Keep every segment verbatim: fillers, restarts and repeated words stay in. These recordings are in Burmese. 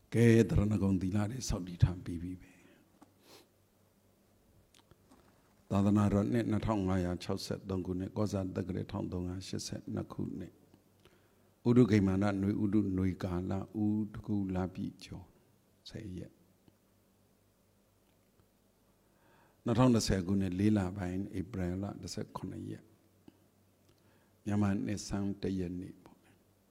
ကဲတရဏဂုံသီလတွေစောင့်တည်ထားပြီးပြီပဲသာသနာတော်နှစ်နှစ်ထောင်ငါးရာခြောက်ဆယ်သုံးခုနှစ်ကောဇာတက္ကရာတစ်ထောင်သုံးရာရှစ်ဆယ်နှစ်ခုနှစ်ဥဒုဂိမာနຫນွေဥဒုຫນွေကာလဥဒကုလပြည့်ကျော်ဆယ်ရက်နှစ်ထောင်တစ်ဆယ်ခုနှစ်လေးလပိုင်းဧပြီလတစ်ဆယ်ခုနှစ်ရက်မြန်မာနှစ်ဆန်းတစ်ရက်နေ့ပေါ့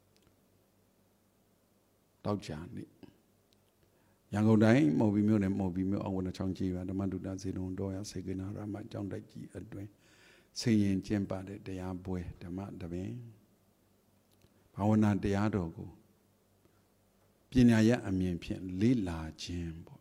တောက်ကြနေ့ရန်ကုန်တိုင်းမော်ဘီမြို့နယ်မော်ဘီမြို့အောင်ဝနချောင်းကြီးပါဓမ္မဒုတဇေတုံတော်ရစေကနာရမကျောင်းတိုက်ကြီးအတွင်ဆင်ရင်ကျင့်ပတဲ့တရားပွဲဓမ္မတပင်ဘာဝနာတရားတော်ကိုပညာရအမြင်ဖြင့်လေ့လာခြင်းပေါ့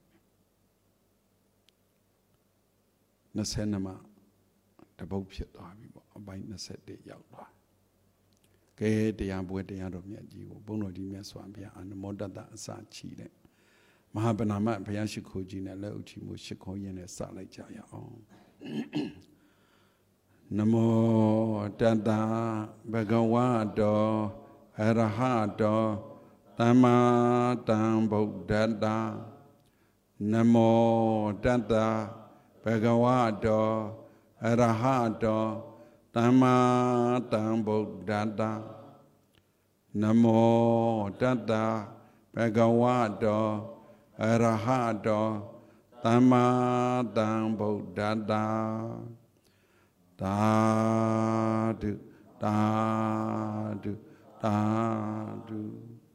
နှစ်ဆယ်နှစ်မှာတပုတ်ဖြစ်သွားပြီပေါ့အပိုင်းနှစ်ဆယ်တည်းရောက်သွားကဲတရားပွဲတရားတော်မြတ်ကြီးကိုဘုန်းတော်ကြီးမြတ်စွာဘုရားအနမောတတအစချီတဲ့မဟာပဏာမဘုရားရှိခိုးကြီးနဲ့လက်ဥချီမှုရှိခိုးရင်းနဲ့စလိုက်ကြရအောင်နမောတတဘဂဝတောအရဟတောသမ္မာသမ္ဗုဒ္ဓတ္တနမောတတဘဂဝတောအရဟတောသမ္မာသမ္ဗုဒ္ဓတ္တနမောတတဘဂဝတောအရဟတောသမ္မာသမ္ဗုဒ္ဓတ္တသာဓုသာဓုသာဓု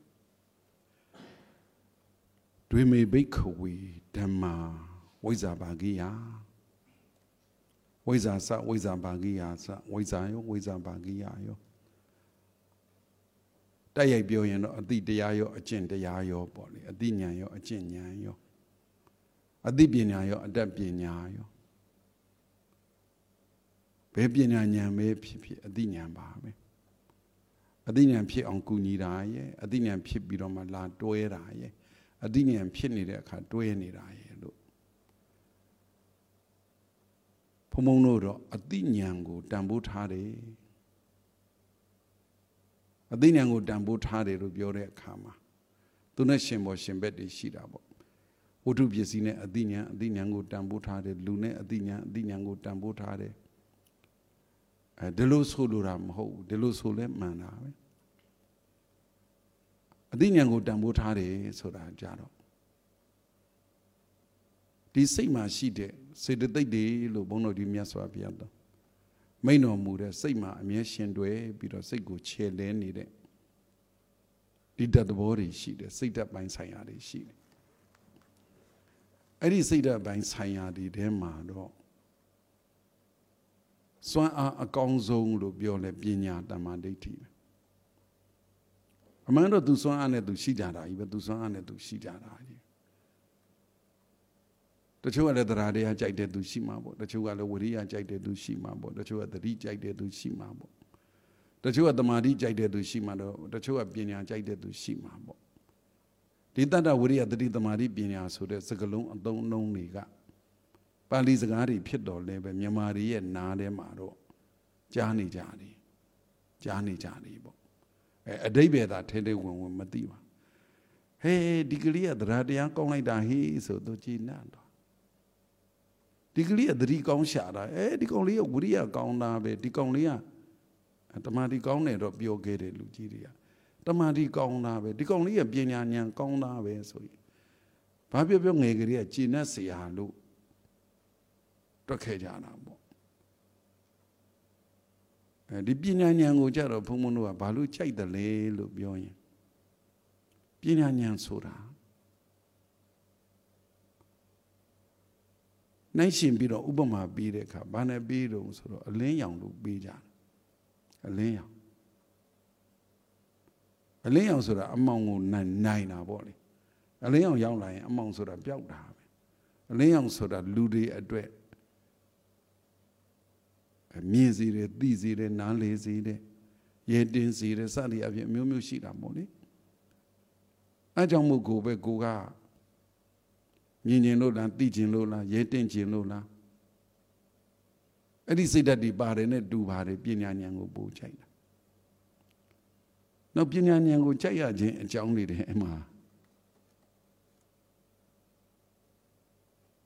ဒွေမေဘိက္ခဝေဓမ္မာဝိဇ္ဇာဘာဂိယဝိဇ္ဇာစဝိဇ္ဇာဘာဂိယစဝိဇ္ဇာယောဝိဇ္ဇာဘာဂိယယောတိုက်ရိုက်ပြောရင်တော့အတိတရားရောအကျင့်တရားရောပေါ့လေအတိဉာဏ်ရောအကျင့်ဉာဏ်ရောအတိပညာရောအတတ်ပညာရောဘယ်ပညာဉာဏ်ပဲဖြစ်ဖြစ်အတိဉာဏ်ပါပဲအတိဉာဏ်ဖြစ်အောင်ကူညီတာရဲ့အတိဉာဏ်ဖြစ်ပြီးတော့မှလာတွဲတာရဲ့အတိဉာဏ်ဖြစ်နေတဲ့အခါတွဲနေတာရဲ့လို့ဘုံဘုံတို့တော့အတိဉာဏ်ကိုတန်ဖိုးထားတယ်အသိဉာဏ်ကိုတန်ဖိုးထားတယ်လို့ပြောတဲ့အခါမှာသူနဲ့ရှင်ပေါ်ရှင်ဘက်တွေရှိတာပေါ့ဝတ္ထုပစ္စည်းနဲ့အသိဉာဏ်အသိဉာဏ်ကိုတန်ဖိုးထားတယ်လူနဲ့အသိဉာဏ်အသိဉာဏ်ကိုတန်ဖိုးထားတယ်အဲဒီလိုဆိုလိုတာမဟုတ်ဘူးဒီလိုဆိုလဲမှန်တာပဲအသိဉာဏ်ကိုတန်ဖိုးထားတယ်ဆိုတာကြတော့ဒီစိတ်မှာရှိတဲ့စေတသိက်တွေလို့ဘုန်းတော်ကြီးမြတ်စွာဘုရားတော်မိန်တော်မူတဲ့စိတ်မှာအမြဲရှင်တွဲပြီးတော့စိတ်ကိုခြေလဲနေတဲ့ဒီတတ်သဘောတွေရှိတယ်စိတ်ဓာတ်ပိုင်းဆိုင်ရာတွေရှိတယ်အဲ့ဒီစိတ်ဓာတ်ပိုင်းဆိုင်ရာတွေထဲမှာတော့စွမ်းအားအကောင်းဆုံးလို့ပြောလဲပညာတမ္မာဒိဋ္ဌိပဲအမှန်တော့သူစွမ်းအားနဲ့သူရှိကြတာကြီးပဲသူစွမ်းအားနဲ့သူရှိကြတာကြီးတချို့ကလည်းတရားတရားကြိုက်တဲ့သူရှိမှာပေါ့တချို့ကလည်းဝိရိယကြိုက်တဲ့သူရှိမှာပေါ့တချို့ကသတိကြိုက်တဲ့သူရှိမှာပေါ့တချို့ကသမာဓိကြိုက်တဲ့သူရှိမှာတော့တချို့ကပညာကြိုက်တဲ့သူရှိမှာပေါ့ဒီတတ္တဝိရိယသတိသမာဓိပညာဆိုတဲ့စကားလုံးအသုံးအနှုန်းတွေကပါဠိစကားတွေဖြစ်တော်လဲပဲမြန်မာတွေရဲ့နားထဲမှာတော့ကြားနေကြတယ်ကြားနေကြတယ်ပေါ့အဲအတိပ္ပယ်သာထဲထဲဝင်ဝင်မသိပါဟေးဒီကလေးကတရားတရားကောင်းလိုက်တာဟေးဆိုသူကြည်နံ့တော့ဒီကလေးကသတိကောင်းရှာတာအဲဒီကောင်လေးကဝိရိယကောင်းတာပဲဒီကောင်လေးကတမာတိကောင်းတယ်တော့ပြောခဲ့တယ်လူကြီးတွေကတမာတိကောင်းတာပဲဒီကောင်လေးကပညာဉာဏ်ကောင်းတာပဲဆိုရင်ဘာပြောပြောငယ်ကလေးကကျင့်တ်เสียလို့တွက်ခဲ့ကြတာပေါ့အဲဒီပညာဉာဏ်ကိုကြတော့ဘုံဘုံတို့ကဘာလို့ကြိုက်တယ်လဲလို့ပြောရင်ပညာဉာဏ်ဆိုတာနိုင်ရှင်ပြီးတော့ဥပမာပေးတဲ့အခါဘာနဲ့ပေးတော့ဆိုတော့အလင်းရောင်လို့ပေးကြတယ်အလင်းရောင်အလင်းရောင်ဆိုတာအမောင်ကိုနိုင်နိုင်တာပေါ့လေအလင်းရောင်ရောက်လာရင်အမောင်ဆိုတာပျောက်တာပဲအလင်းရောင်ဆိုတာလူတွေအတွက်မြင်စီတယ်သိစီတယ်နားလေစီတယ်ရဲတင်းစီတယ်စသည်အပြင်အမျိုးမျိုးရှိတာပေါ့လေအဲကြောင့်မို့ကိုပဲကိုကမြင်ကျင်လို့လားသိကျင်လို့လားရဲတင်ကျင်လို့လားအဲ့ဒီစိတ်ဓာတ်တွေပါတယ်နဲ့တူပါတယ်ပညာဉာဏ်ကိုပို့ချိုက်တာနောက်ပညာဉာဏ်ကိုကြိုက်ရခြင်းအကြောင်းတွေတဲ့အမှာ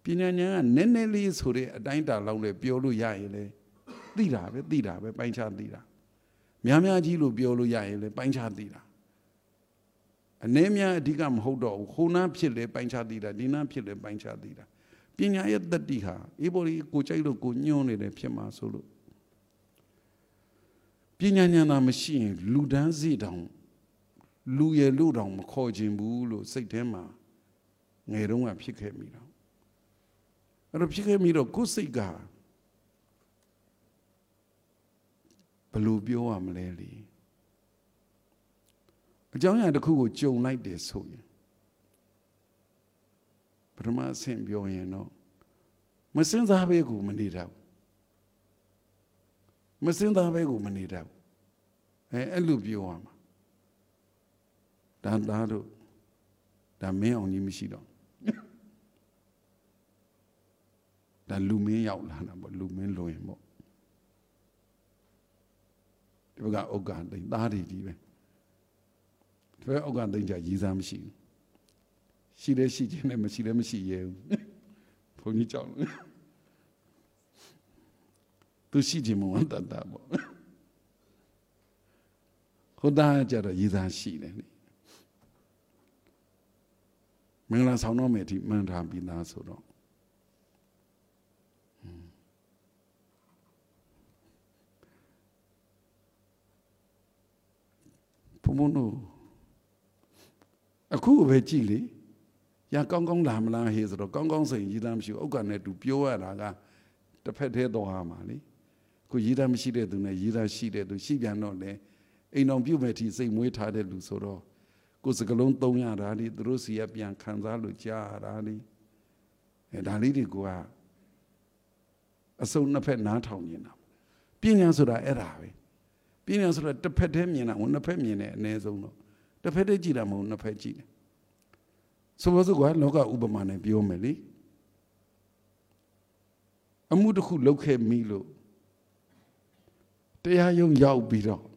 ပညာဉာဏ်ကနည်းနည်းလေးဆိုတဲ့အတိုင်းအတာလောက်နဲ့ပြောလို့ရရင်လေသိတာပဲသိတာပဲပိုင်းခြားသိတာများများကြီးလို့ပြောလို့ရရင်လေပိုင်းခြားသိတာအနည်းများအဓိကမဟုတ်တော့ဘူးခိုးနားဖြစ်လေပိုင်းခြားသိတာဒီနားဖြစ်လေပိုင်းခြားသိတာပညာရဲ့တတိဟာအေးပေါ်ဒီကိုကြိုက်လို့ကိုညှိုးနေတယ်ဖြစ်မှာဆိုလို့ပညာဉာဏ်သာမရှိရင်လူတန်းစီတောင်လူရလူတောင်မခေါ်ခြင်းဘူးလို့စိတ်ထဲမှာငယ်တုန်းကဖြစ်ခဲ့မိတော့အဲ့တော့ဖြစ်ခဲ့မိတော့ကိုယ်စိတ်ကဘယ်လိုပြောရမလဲလေအကြောင်းအရာတစ်ခုကိုကြုံလိုက်တယ်ဆိုရင်ပထမအဆင့်ပြောရင်တော့မစင်စားဘဲကိုမနေတော့မစင်စားဘဲကိုမနေတော့အဲအဲ့လိုပြောရမှာဒါသားတို့ဒါမင်းအောင်ကြီးမရှိတော့ဒါလူမင်းရောက်လာတာပေါ့လူမင်းလွင်ပေါ့ဒီဘက်ကဥက္ကဋ္ဌတိန်သားတွေကြီးပဲဒီဘက်ဥက္ကဋ္ဌတိန်ကြရည်စားမရှိဘူးရှိလဲရှိခြင်းနဲ့မရှိလဲမရှိရဲဘူးဘုန်းကြီးကြောက်လို့သူရှိခြင်းမဝန်တတ်တာပေါ့ဟိုသားကြတော့ရည်စားရှိတယ်လေမင်္ဂလာဆောင်တော့မယ်ဒီမှန်ထားပြီးသားဆိုတော့ဘုံဘုံတို့အခုပဲကြည့်လေရကောင်းကောင်းလာမလားဟေးဆိုတော့ကောင်းကောင်းစိန်ရည်သားမရှိဘူးဥက္ကဋ္ဌနဲ့တူပြောရတာကတစ်ဖက်သေးတော့ဟာမှာလေကိုရည်သားမရှိတဲ့သူနဲ့ရည်သားရှိတဲ့သူရှိပြန်တော့လေအိမ်တော်ပြုတ်မဲ့ထိစိတ်မွေးထားတဲ့လူဆိုတော့ကိုယ်စကလုံးသုံးရတာလေသူတို့စီကပြန်ခံစားလို့ကြားရတာလေအဲဒါလေးတွေကအစုံနှစ်ဖက်နားထောင်နေတာပညာဆိုတာအဲ့ဒါပဲပညာဆိုတာတစ်ဖက်တည်းမြင်တာဟိုနှစ်ဖက်မြင်တယ်အနည်းဆုံးတော့တစ်ဖက်တည်းကြည့်တာမဟုတ်နှစ်ဖက်ကြည့်တယ်ဆိုပါစို့ကွာလောကဥပမာနဲ့ပြောမယ်လေအမှုတစ်ခုလုပ်ခဲ့မိလို့တရားရုံးရောက်ပြီးတော့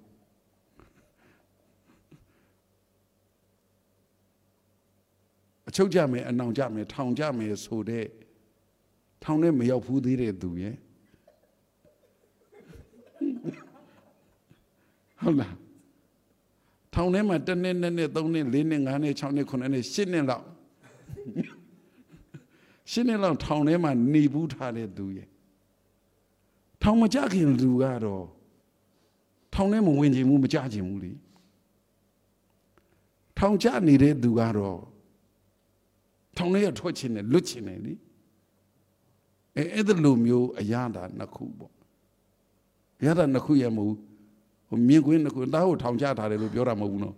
အချုပ်ကြမယ်အနောင်ကြမယ်ထောင်ကြမယ်ဆိုတဲ့ထောင်နဲ့မရောက်ဘူးသေးတဲ့သူရဲ့ဟုတ်လားထောင်ထဲမှာတစ်နှစ်နှစ်နှစ်သုံးနှစ်လေးနှစ်ငါးနှစ်ခြောက်နှစ်ခုနှစ်နှစ်ရှစ်နှစ်လောက်ရှစ်နှစ်လောက်ထောင်ထဲမှာနေဘူးထားတဲ့သူရဲ့ထောင်မကြခင်လူကတော့ထောင်ထဲမဝင်ချင်ဘူးမကြချင်ဘူးလေထောင်ကြနေတဲ့သူကတော့ထောင်ထဲကထွက်ချင်တယ်လွတ်ချင်တယ်လေအဲအဲ့ဒါလိုမျိုးအရာတာနှစ်ခုပေါ့အရာတာနှစ်ခုရမဟုတ်ဟိုမြင်ကွင်းနှစ်ခုသားကိုထောင်ချထားတယ်လို့ပြောတာမဟုတ်ဘူးနော်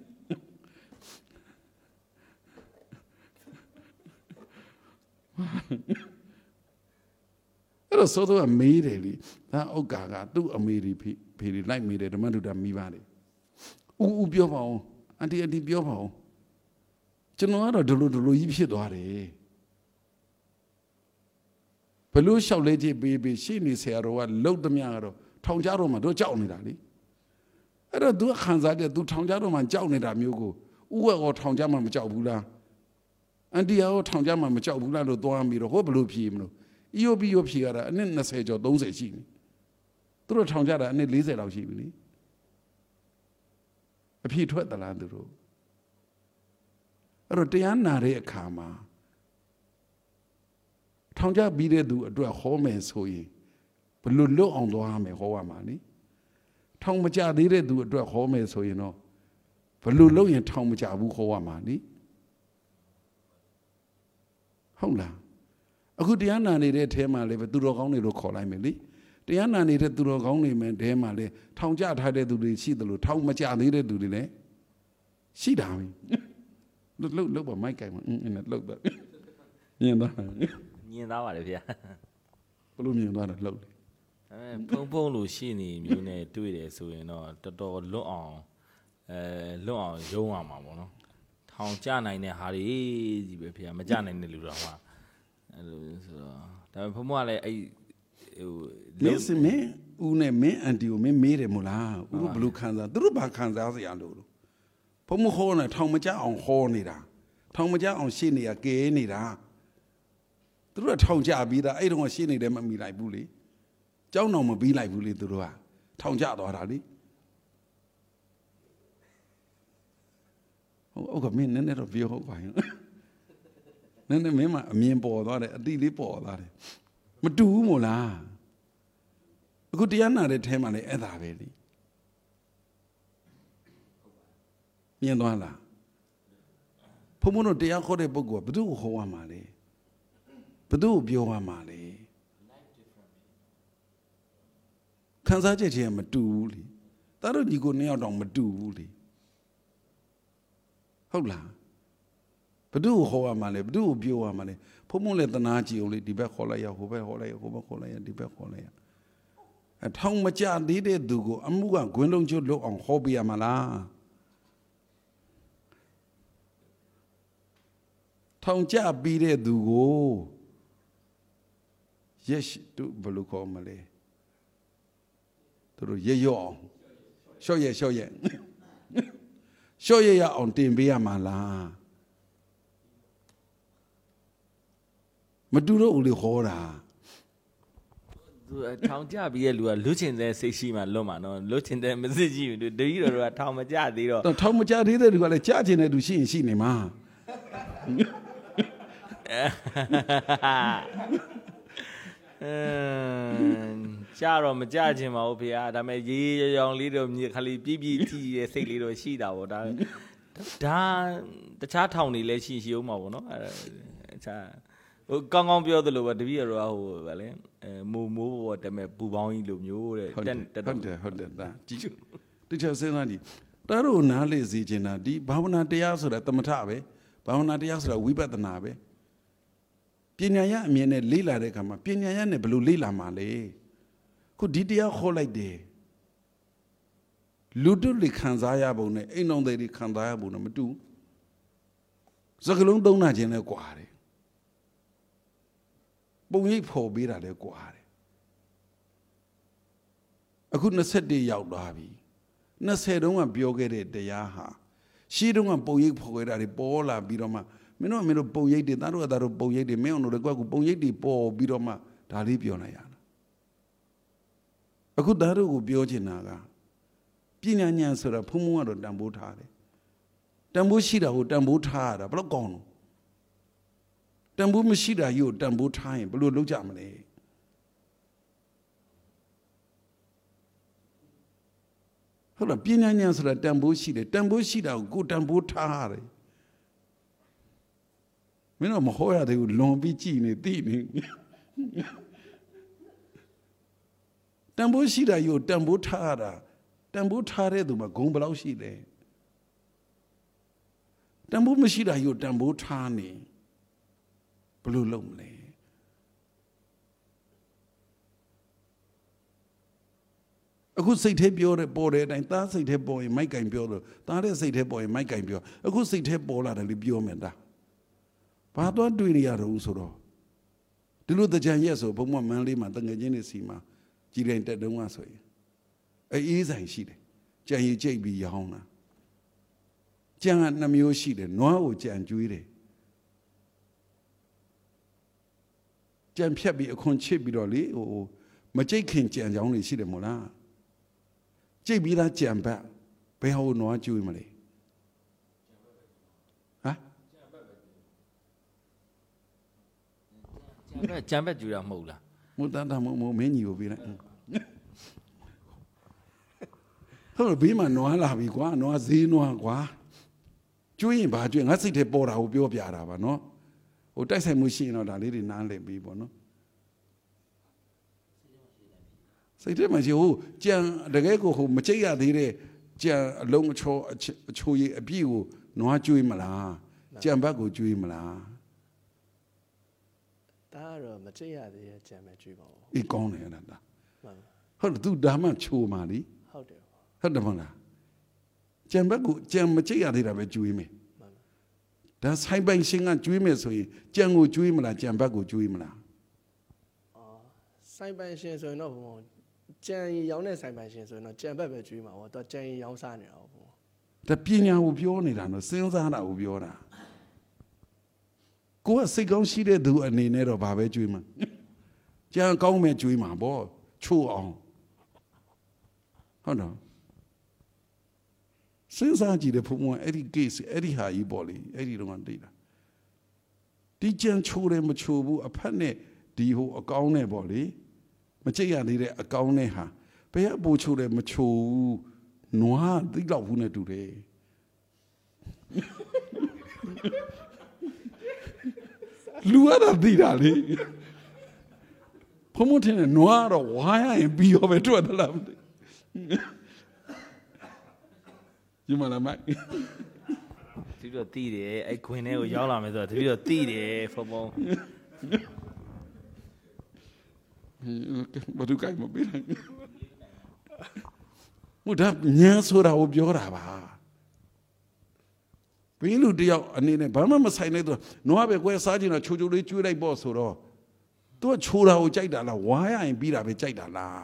အဲ့တော့သို့တော့မေးတယ်လေဒါဥက္ကာကသူ့အမေတွေဖေဖေတွေလိုက်မေးတယ်ဓမ္မတုဒ္ဒမိပါတယ်ဦးဦးပြောပါအောင်အန်တီအန်တီပြောပါအောင်ကျွန်တော်ကတော့ဒလိုဒလိုကြီးဖြစ်သွားတယ်ဘလို့လျှောက်လဲကြည့်ပေးပေးရှေ့နေဆရာတော်ကလှုပ်သမျှကတော့ထောင်ကြတော့မှတို့ကြောက်နေတာလေအဲ့တော့ तू ခံစားတယ် तू ထောင်ကြတော့မှကြောက်နေတာမျိုးကိုဥဝက်ရောထောင်ကြမှမကြောက်ဘူးလားအန်တီရောထောင်ကြမှမကြောက်ဘူးလားလို့သွားပြီးတော့ဟောဘလို့ဖြေမလို့အီယိုပီယိုဖြေရတာအနည်းနှစ်ဆယ်ကျော်သုံးဆယ်ရှိနေသူတို့ထောင်ကြတာအနည်းလေးဆယ်လောက်ရှိပြီလေအဖြေထွက်သလားသူတို့အဲ့တော့တရားနာတဲ့အခါမှာထောင်ကြပြီးတဲ့သူအတွက်ဟောမယ်ဆိုရင်ဘလို့လွတ်အောင်သွားမယ်ဟောရမှာလေထောင်မကြသေးတဲ့သူအတွက်ဟောမယ်ဆိုရင်တော့ဘလို့လုပ်ရင်ထောင်မကြဘူးဟောရမှာလေဟုတ်လားအခုတရားနာနေတဲ့အထဲမှာလေသူတော်ကောင်းတွေလို့ခေါ်လိုက်မယ်လေတရားနာနေတဲ့သူတော်ကောင်းတွေမဲ့တဲမှာလေထောင်ကြထားတဲ့သူတွေရှိသလိုထောင်မကြသေးတဲ့သူတွေလည်းရှိတာပဲလှုပ်လှုပ်လှုပ်ပါမိုက်ကင်မှာအင်းအဲ့လှုပ်တော့မြင်သွားမြင်သားပါလေဗျာဘလို့မြင်သွားတယ်လှုပ်လေအဲဖုံဖုံလို့ရှိနေမျိုးနဲ့တွေ့တယ်ဆိုရင်တော့တော်တော်လွတ်အောင်အဲလွတ်အောင်ရုံးအောင်ပါဗောနော်ထောင်ကြနိုင်တဲ့ဟာတွေကြီးပဲဗျာမကြနိုင်တဲ့လူတော့မှအဲလိုဆိုတော့ဒါပေမဲ့ဖုံဖုံကလည်းအဲ့ဟိုမင်းစမင်းဦးနဲ့မင်းအန်တီကိုမင်းမေးတယ်မို့လားဦးတို့ဘလို့ခံစားသူတို့ဘာခံစားစရာလို့ဘုံမဟောနေထောင်မကြအောင်ဟောနေတာထောင်မကြအောင်ရှေ့နေရကဲနေတာသူသူတို့ကထောင်ကြပြီးသားအဲ့တုန်းကရှင်းနေတယ်မမိလိုက်ဘူးလေကျောင်းတော်မပြီးလိုက်ဘူးလေသူတို့ကထောင်ကြသွားတာလေဟုတ်ကဲ့မင်းနည်းနည်းတော့ပြောဟုတ်ပါရင်နည်းနည်းမင်းမအမြင်ပေါ်သွားတယ်အတိလေးပေါ်သွားတယ်မတူဘူးမို့လားအခုတရားနာတဲ့ထဲမှာလည်းအဲ့ဒါပဲလေမြင်သွားလားဘုံဘုံတို့တရားခေါ်တဲ့ပုဂ္ဂိုလ်ကဘယ်သူ့ကိုခေါ်ရမှာလဲဘယ်သူ့ကိုပြောရမှာလဲခံစားချက်ချင်းမတူဘူးလေဒါတို့ညီကိုနှစ်ယောက်တောင်မတူဘူးလေဟုတ်လားဘယ်သူ့ကိုခေါ်ရမှာလဲဘယ်သူ့ကိုပြောရမှာလဲဘုံဘုံလည်းတနာကြည့်အောင်လေဒီဘက်ခေါ်လိုက်ရဟိုဘက်ခေါ်လိုက်ရဟိုဘက်ခေါ်လိုက်ရဒီဘက်ခေါ်လိုက်ရအထောင်မကြသေးတဲ့သူကိုအမှုကဂွင်းလုံးကျွတ်လို့အောင်ဟောပြရမှာလားထောင်ကြပြီးတဲ့သူကိုရက်သူဘယ်လိုခေါ်မလဲသူတို့ရရော့အောင်ရှော့ရရှော့ရရှော့ရရအောင်တင်ပေးရမှာလားမတူတော့ဦးလေခေါ်တာသူထောင်ကြပြီးရဲ့လူကလွတ်ချင်တဲ့စိတ်ရှိမှလွတ်မှာနော်လွတ်ချင်တဲ့မစစ်ကြည့်ဘူးတတိတော်တို့ကထောင်မကြသေးတော့ထောင်မကြသေးတဲ့လူကလည်းကြားချင်တဲ့လူရှိရင်ရှိနေမှာအင်းကြာတော့မကြချင်ပါဘူးဖေဟာဒါပေမဲ့ရေးရောင်လေးတော့မြေခလေးပြည့်ပြည့်ထီရဲ့စိတ်လေးတော့ရှိတာပေါ့ဒါဒါတခြားထောင်တွေလည်းရှိရှိအောင်ပါပေါ့နော်အဲတခြားဟိုကောင်းကောင်းပြောသလိုပဲတပည့်တော်ကဟိုဗာလဲအဲမူမိုးပေါ်တက်မဲ့ပူပေါင်းကြီးလိုမျိုးတဲ့ဟုတ်တယ်ဟုတ်တယ်ဟုတ်တယ်ဒါကြည့်တခြားစဉ်းစားကြည့်တရတို့နားလေစီချင်တာဒီဘာဝနာတရားဆိုတာတမထပဲဘာဝနာတရားဆိုတာဝိပဿနာပဲပညာရအမြင်နဲ့လေ့လာတဲ့အခါမှာပညာရနဲ့ဘယ်လိုလေ့လာမှာလဲခုဒီတရားခေါ်လိုက်တယ်လူတို့လေခံစားရပုံနဲ့အိမ်တော်တွေခံစားရပုံနဲ့မတူစကလုံးသုံးနာခြင်းနဲ့ကွာတယ်ပုံရိပ်ဖော်ပေးတာလဲကွာတယ်အခုနှစ်ဆက်တည်းရောက်သွားပြီနှစ်ဆယ်တုန်းကပြောခဲ့တဲ့တရားဟာရှေးတုန်းကပုံရိပ်ဖော်ခဲ့တာတွေပေါ်လာပြီးတော့မှမင်းတို့မင်းတို့ပုံရိပ်တွေသားတို့ကသားတို့ပုံရိပ်တွေမင်းအောင်တို့ကွာကူပုံရိပ်တွေပေါ်ပြီးတော့မှဒါလေးပြောလိုက်ရတာအခုသားတို့ကိုပြောချင်တာကပညာဉာဏ်ဆိုတာဖုံဖုံကတော့တန်ဖိုးထားတယ်တန်ဖိုးရှိတာကိုတန်ဖိုးထားရတာဘယ်တော့ကောင်းလို့တန်ဖိုးမရှိတာကြီးကိုတန်ဖိုးထားရင်ဘယ်လိုလုပ်ကြမလဲဟုတ်လားပညာဉာဏ်ဆိုတာတန်ဖိုးရှိတယ်တန်ဖိုးရှိတာကိုကိုတန်ဖိုးထားရတယ်မင်းတို့မဟောရသေးဘူးလွန်ပြီးကြည်နေသိနေတန်ဖိုးရှိတာကြီးကိုတန်ဖိုးထားရတာတန်ဖိုးထားတဲ့သူမှာဂုဏ်ဘယ်လောက်ရှိလဲတန်ဖိုးမရှိတာကြီးကိုတန်ဖိုးထားနေဘယ်လိုလုပ်မလဲအခုစိတ်ထဲပြောတယ်ပေါ်တဲ့အတိုင်းသားစိတ်ထဲပေါ်ရင်မိုက်ကင်ပြောလို့သားတဲ့စိတ်ထဲပေါ်ရင်မိုက်ကင်ပြောအခုစိတ်ထဲပေါ်လာတယ်လေပြောမယ်တာဘာတော့တွေ့နေရတော့ဆိုတော့ဒီလိုတကြံရက်ဆိုဘုံမမန်းလေးမှာတငယ်ချင်းတွေစီမှာကြည်တိုင်းတက်တုံးကဆိုရင်အေးဆိုင်ရှိတယ်ကြံရည်ကြိတ်ပြီးရောင်းတာကြံကနှမျိုးရှိတယ်နွားကိုကြံကျွေးတယ်ကြံဖြတ်ပြီးအခွန်ချစ်ပြီးတော့လေဟိုမကြိတ်ခင်ကြံကြောင်းတွေရှိတယ်မို့လားကြိတ်ပြီးသားကြံဘက်ဘယ်ဟိုနွားကျွေးမလဲဟမ်ကြံဘက်ကျွေးတာမဟုတ်လားမဟုတ်တာမဟုတ်မင်းကြီးကိုပြီးလိုက်ဟုတ်ဘေးမှာနွားလာပြီကွာနွားဈေးနွားကွာကျွေးရင်ဘာကျွေးငါစိတ်ထဲပေါ်တာကိုပြောပြတာပါနော်ဟိုတိုက်ဆိုင်မှုရှိရင်တော့ဒါလေးတွေနားလည်ပြီးပေါ့နော်စိတ်ထဲမှာရှိဟိုကြံတကယ်ကိုဟိုမကြိတ်ရသေးတဲ့ကြံအလုံးအချောအချိုရည်အပြည့်ကိုနွားကျွေးမလားကြံဘက်ကိုကျွေးမလားဒါကတော့မကြိတ်ရသေးတဲ့ကြံပဲကျွေးပါဦးအေးကောင်းတယ်အဲ့ဒါဟုတ်တယ်သူဒါမှချိုပါလी ဟုတ်တယ်ဟုတ်တယ်မဟုတ်လားကြံဘက်ကိုကြံမကြိတ်ရသေးတာပဲကျွေးမယ်ဒါဆိုင်ပိုင်ရှင်ကကျွေးမယ်ဆိုရင်ကြံကိုကျွေးမလားကြံဘက်ကိုကျွေးမလားအော်ဆိုင်ပိုင်ရှင်ဆိုရင်တော့ဘုံကြံရောင်းတဲ့ဆိုင်ပိုင်ရှင်ဆိုရင်တော့ကြံဘက်ပဲကျွေးမှာပေါ့တော့ကြံရောင်းစားနေတာပေါ့ဘုံဒါပညာကိုပြောနေတာနော်စဉ်းစားတာကိုပြောတာကိုကစိတ်ကောင်းရှိတဲ့သူအနေနဲ့တော့ဘာပဲကြွေးမှာကြံကောင်းမဲ့ကြွေးမှာပေါ့ချို့အောင်ဟုတ်တော့စဉ်းစားကြည့်တယ်ဘုံဘုံအဲ့ဒီ case အဲ့ဒီဟာကြီးပေါ့လေအဲ့ဒီတော့တိတ်တာဒီကြံချိုးတယ်မချိုးဘူးအဖက်နဲ့ဒီဟိုအကောင်းနဲ့ပေါ့လေမကြိတ်ရသေးတဲ့အကောင်းနဲ့ဟာဘယ်အပူချိုးတယ်မချိုးဘူးနွားသိတော့ဘူးနဲ့တူတယ်လူရတာသိတာလေဘုံမထင်တယ်နွားတော့ဝါရရင်ပြီးရောပဲတွေ့တယ်လားဒီမှာလားမိုက်ဒီတော့တီးတယ်အဲ့ခွင်ထဲကိုရောက်လာမယ်ဆိုတော့ဒီတော့တီးတယ်ဖုံဖုံဘာလို့ကြိုက်မပေးနိုင်မဒါညံဆိုတာကိုပြောတာပါဘင်းလူတယောက်အနေနဲ့ဘာမှမဆိုင်လိုက်တော့နွားပဲကွဲစားချင်တော့ချိုချိုလေးကျွေးလိုက်ပေါ့ဆိုတော့သူကချိုတာကိုကြိုက်တာလားဝါရရင်ပြီးတာပဲကြိုက်တာလား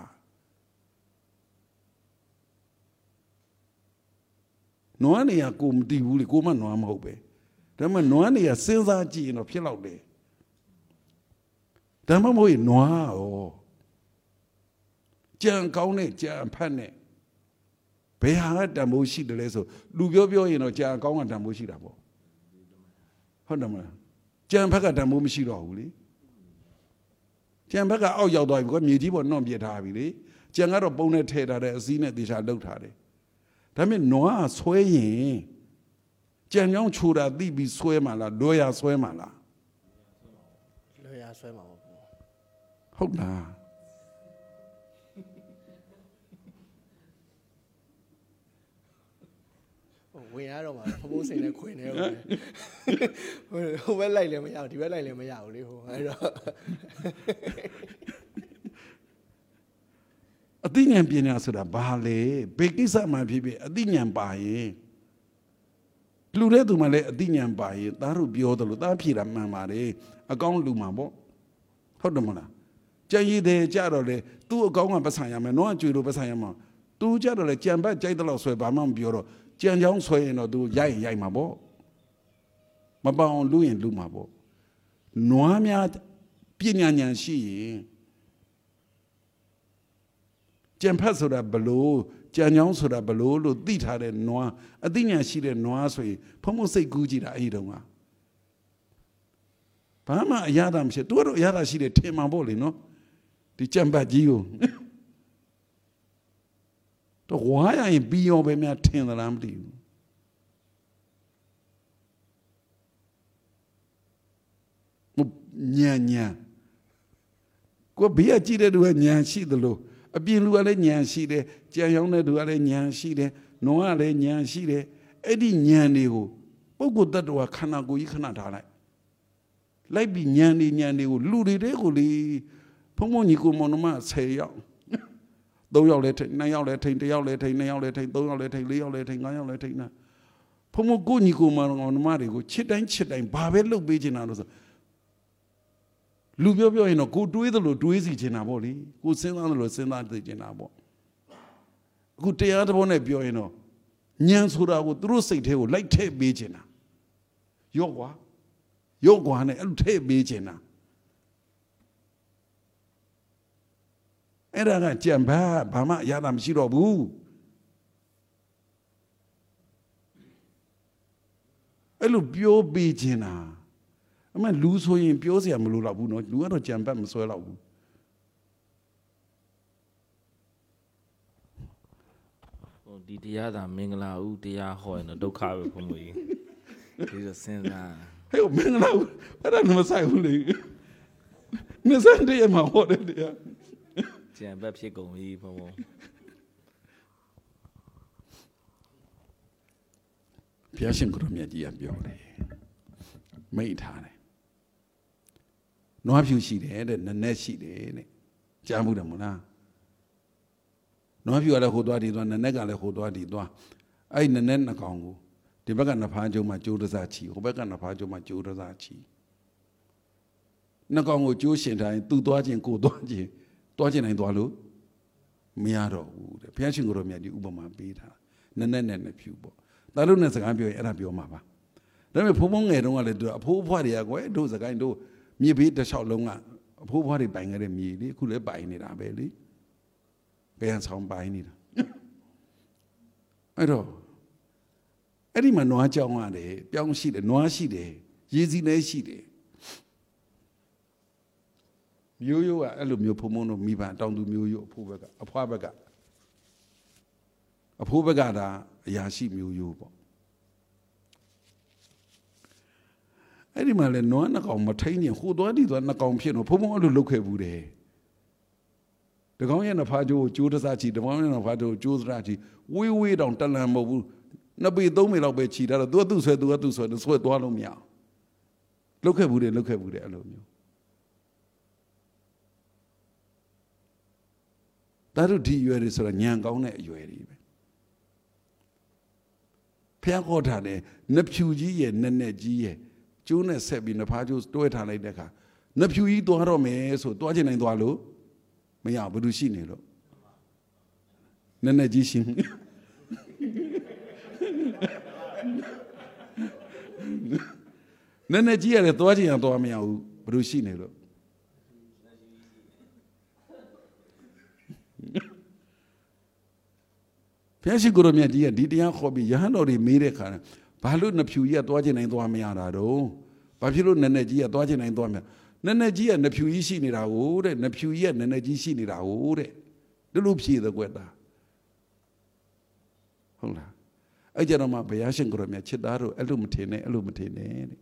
နွားနေရကိုမတည်ဘူးလေကိုမနွားမဟုတ်ပဲဒါမှနွားနေရစဉ်းစားကြည့်ရင်တော့ဖြစ်တော့တယ်ဒါမှမဟုတ်နွားရောကြံကောင်းနဲ့ကြံဖတ်နဲ့ဘယ်ဟာကတန်ဖိုးရှိတယ်လဲဆိုလူပြောပြောရင်တော့ကြံကောင်းကတန်ဖိုးရှိတာပေါ့ဟုတ်တယ်မလားကြံဖက်ကတန်ဖိုးမရှိတော့ဘူးလေကြံဖက်ကအောက်ရောက်သွားပြီကွမြေကြီးပေါ်နှော့ပြထားပြီလေကြံကတော့ပုံနဲ့ထည့်ထားတဲ့အစည်းနဲ့တေချာလှုပ်ထားတယ်ဒါပေမဲ့နွားဆွဲရင်ကြံကြောင်းချိုတာသိပြီးဆွဲမှာလားလွယ်ရဆွဲမှာလားလွယ်ရဆွဲမှာပေါ့ဟုတ်လားဝင်ရတော့မှာဖဖိုးစိန်နဲ့ခွင်နေဟုတ်ဟိုဘက်လိုက်လည်းမရဘူးဒီဘက်လိုက်လည်းမရဘူးလေဟိုအဲ့တော့အသိဉာဏ်ပညာဆိုတာဘာလဲဘယ်ကိစ္စမှဖြစ်ဖြစ်အသိဉာဏ်ပါရင်လူတဲ့သူမှလည်းအသိဉာဏ်ပါရင်သားတို့ပြောတယ်လို့သားဖြေတာမှန်ပါတယ်အကောင်းလူမှာပေါ့ဟုတ်တယ်မလားကြံရည်တယ်ကြတော့လေသူ့အကောင်းကပတ်ဆံရမယ်နော်ကြွေလို့ပတ်ဆံရမှာသူကြတော့လေကြံပတ်ကြိုက်တော့ဆွဲဘာမှမပြောတော့ကြံချောင်းဆွဲရင်တော့သူရိုက်ရိုက်မှာပေါ့မပေါအောင်လူရင်လူမှာပေါ့နွားများပညာဉာဏ်ရှိရင်ကြံဖတ်ဆိုတာဘလို့ကြံချောင်းဆိုတာဘလို့လို့သိထားတဲ့နွားအသိဉာဏ်ရှိတဲ့နွားဆိုရင်ဖုံဖုံစိတ်ကူးကြည့်တာအဲ့ဒီတော့ကဘာမှအရသာမရှိသူကတော့အရသာရှိတယ်ထင်မှာပေါ့လေနော်ဒီကြံပတ်ကြီးကိုတော့ဝါရရင်ပြီးရောပဲများထင်သလားမသိဘူးညံညံကိုဘေးကကြည့်တဲ့သူကညံရှိသလိုအပြင်လူကလည်းညံရှိတယ်ကြံရောင်းတဲ့သူကလည်းညံရှိတယ်နွားကလည်းညံရှိတယ်အဲ့ဒီညံတွေကိုပုဂ္ဂိုလ်တ attva ခန္ဓာကိုယ်ကြီးခဏထားလိုက်လိုက်ပြီးညံနေညံတွေကိုလူတွေတဲ့ကိုလေဖုံဖုံညီကိုမောင်နှမဆယ်ယောက်သုံးယောက်လဲထိန်နှစ်ယောက်လဲထိန်တစ်ယောက်လဲထိန်နှစ်ယောက်လဲထိန်သုံးယောက်လဲထိန်လေးယောက်လဲထိန်ငါးယောက်လဲထိန်နာဖုံဖုံကိုညီကိုမောင်နှမတွေကိုချစ်တိုင်းချစ်တိုင်းဘာပဲလုပ်ပေးချင်တာလို့ဆိုလူပြောပြောရင်တော့ကိုတွေးသလိုတွေးစီချင်တာပေါ့လေကိုစဉ်းစားသလိုစဉ်းစားသိချင်တာပေါ့အခုတရားတော်နဲ့ပြောရင်တော့ဉာဏ်ဆိုတာကိုသူတို့စိတ်ထဲကိုလိုက်ထည့်ပေးချင်တာရော့ကွာရော့ကွာနဲ့အဲ့လိုထည့်ပေးချင်တာအဲ့ဒါကကြံပါဘာမှအရသာမရှိတော့ဘူးအဲ့လိုပြောပေးချင်တာအမှလူဆိုရင်ပြောစရာမလိုတော့ဘူးเนาะလူကတော့ကြံပတ်မဆွဲတော့ဘူးဟိုဒီတရားသာမင်္ဂလာဦးတရားဟောရင်တော့ဒုက္ခပဲဘုံကြီးဒီလိုစဉ်းစားဟဲ့မင်္ဂလာဦးအဲ့ဒါမဆိုင်ဘူးလေမစံတည်းမှာဟောတယ်တရားကြံပတ်ဖြစ်ကုန်ပြီဘုံဘုံဘုရားရှင်ကိုရမြတ်ကြီးကပြောတယ်မိတ်ထားတယ်နွားဖြူရှိတယ်တဲ့နက်နက်ရှိတယ်တဲ့ကြားမှုတယ်မို့လားနွားဖြူကလည်းဟိုသွားဒီသွားနက်နက်ကလည်းဟိုသွားဒီသွားအဲ့နက်နက်နှစ်ကောင်ကိုဒီဘက်ကနှစ်ဖားကျုံမှာကျိုးတစားချီဟိုဘက်ကနှစ်ဖားကျုံမှာကျိုးတစားချီနှစ်ကောင်ကိုကျိုးရှင်တိုင်းသူ့သွားခြင်းကိုသွားခြင်းသွားခြင်းတိုင်းသွားလို့မရတော့ဘူးတဲ့ဘုရားရှင်ကိုရောမြတ်ကြီးဥပမာပေးထားနက်နက်နဲ့နှစ်ဖြူပေါ့ဒါလို့နဲ့စကားပြောရင်အဲ့ဒါပြောမှာပါဒါပေမဲ့ဖုံဖုံငယ်တုန်းကလည်းသူအဖိုးအဖွားတွေကကွယ်တို့စကိုင်းတို့မြေဘေးတစ်လျှောက်လုံးကအဖိုးအဖွားတွေပိုင်ခဲ့တဲ့မြေလေအခုလည်းပိုင်နေတာပဲလေကရန်ဆောင်ပိုင်နေတာအဲ့တော့အဲ့ဒီမှာနွားကြောင်ရတယ်ပြောင်းရှိတယ်နွားရှိတယ်ရေစီးလည်းရှိတယ်မျိုးရိုးကအဲ့လိုမျိုးဖုံဖုံတို့မိဘတောင်သူမျိုးရိုးအဖိုးဘက်ကအဖွားဘက်ကအဖိုးဘက်ကဒါအရာရှိမျိုးရိုးပေါ့အဲ့ဒီမှာလေနွားနှကောင်မထိန်ရင်ဟိုသွားဒီသွားနှကောင်ဖြစ်တော့ဖုံဖုံအဲ့လိုလုတ်ခဲ့ဘူးတယ်တကောင်ရဲ့နှဖားကျိုးကိုကျိုးတစားချီတကောင်ရဲ့နှဖားကျိုးကိုကျိုးတစားချီဝေးဝေးတောင်တလန်မဟုတ်ဘူးနှစ်ပေသုံးပေလောက်ပဲချီတာတော့သူကသူ့ဆွဲသူကသူ့ဆွဲဆွဲသွားလို့မရလုတ်ခဲ့ဘူးတယ်လုတ်ခဲ့ဘူးတယ်အဲ့လိုမျိုးဒါတို့ဒီအရွယ်တွေဆိုတော့ညံကောင်းတဲ့အရွယ်တွေပဲဖျားခေါ်ထားတယ်နဖြူကြီးရဲ့နက်နက်ကြီးရဲ့ကျိုးနဲ့ဆက်ပြီးနဖားကျိုးတွဲထားလိုက်တဲ့အခါနဖြူကြီးသွားတော့မယ်ဆိုတွားချင်နိုင်သွားလို့မရဘူးဘူးရှိနေလို့နက်နက်ကြီးရှင်နက်နက်ကြီးရတယ်တွားချင်ရတွားမရဘူးဘူးရှိနေလို့ဘုရားရှိခိုးတော်မြတ်ကြီးကဒီတရားခေါ်ပြီးယဟန်တော်တွေမေးတဲ့အခါဘာလို့နှဖြူကြီးကသွားခြင်းနိုင်သွားမရတာတော့ဘာဖြစ်လို့နက်နက်ကြီးကသွားခြင်းနိုင်သွားမရနက်နက်ကြီးကနှဖြူကြီးရှိနေတာကိုတဲ့နှဖြူကြီးကနက်နက်ကြီးရှိနေတာကိုတဲ့ဒီလိုဖြေတဲ့ကွက်တာဟုတ်လားအဲ့ကြတော့မှဘုရားရှင်ကိုယ်တော်မြတ်ချစ်သားတို့အဲ့လိုမထင်နဲ့အဲ့လိုမထင်နဲ့တဲ့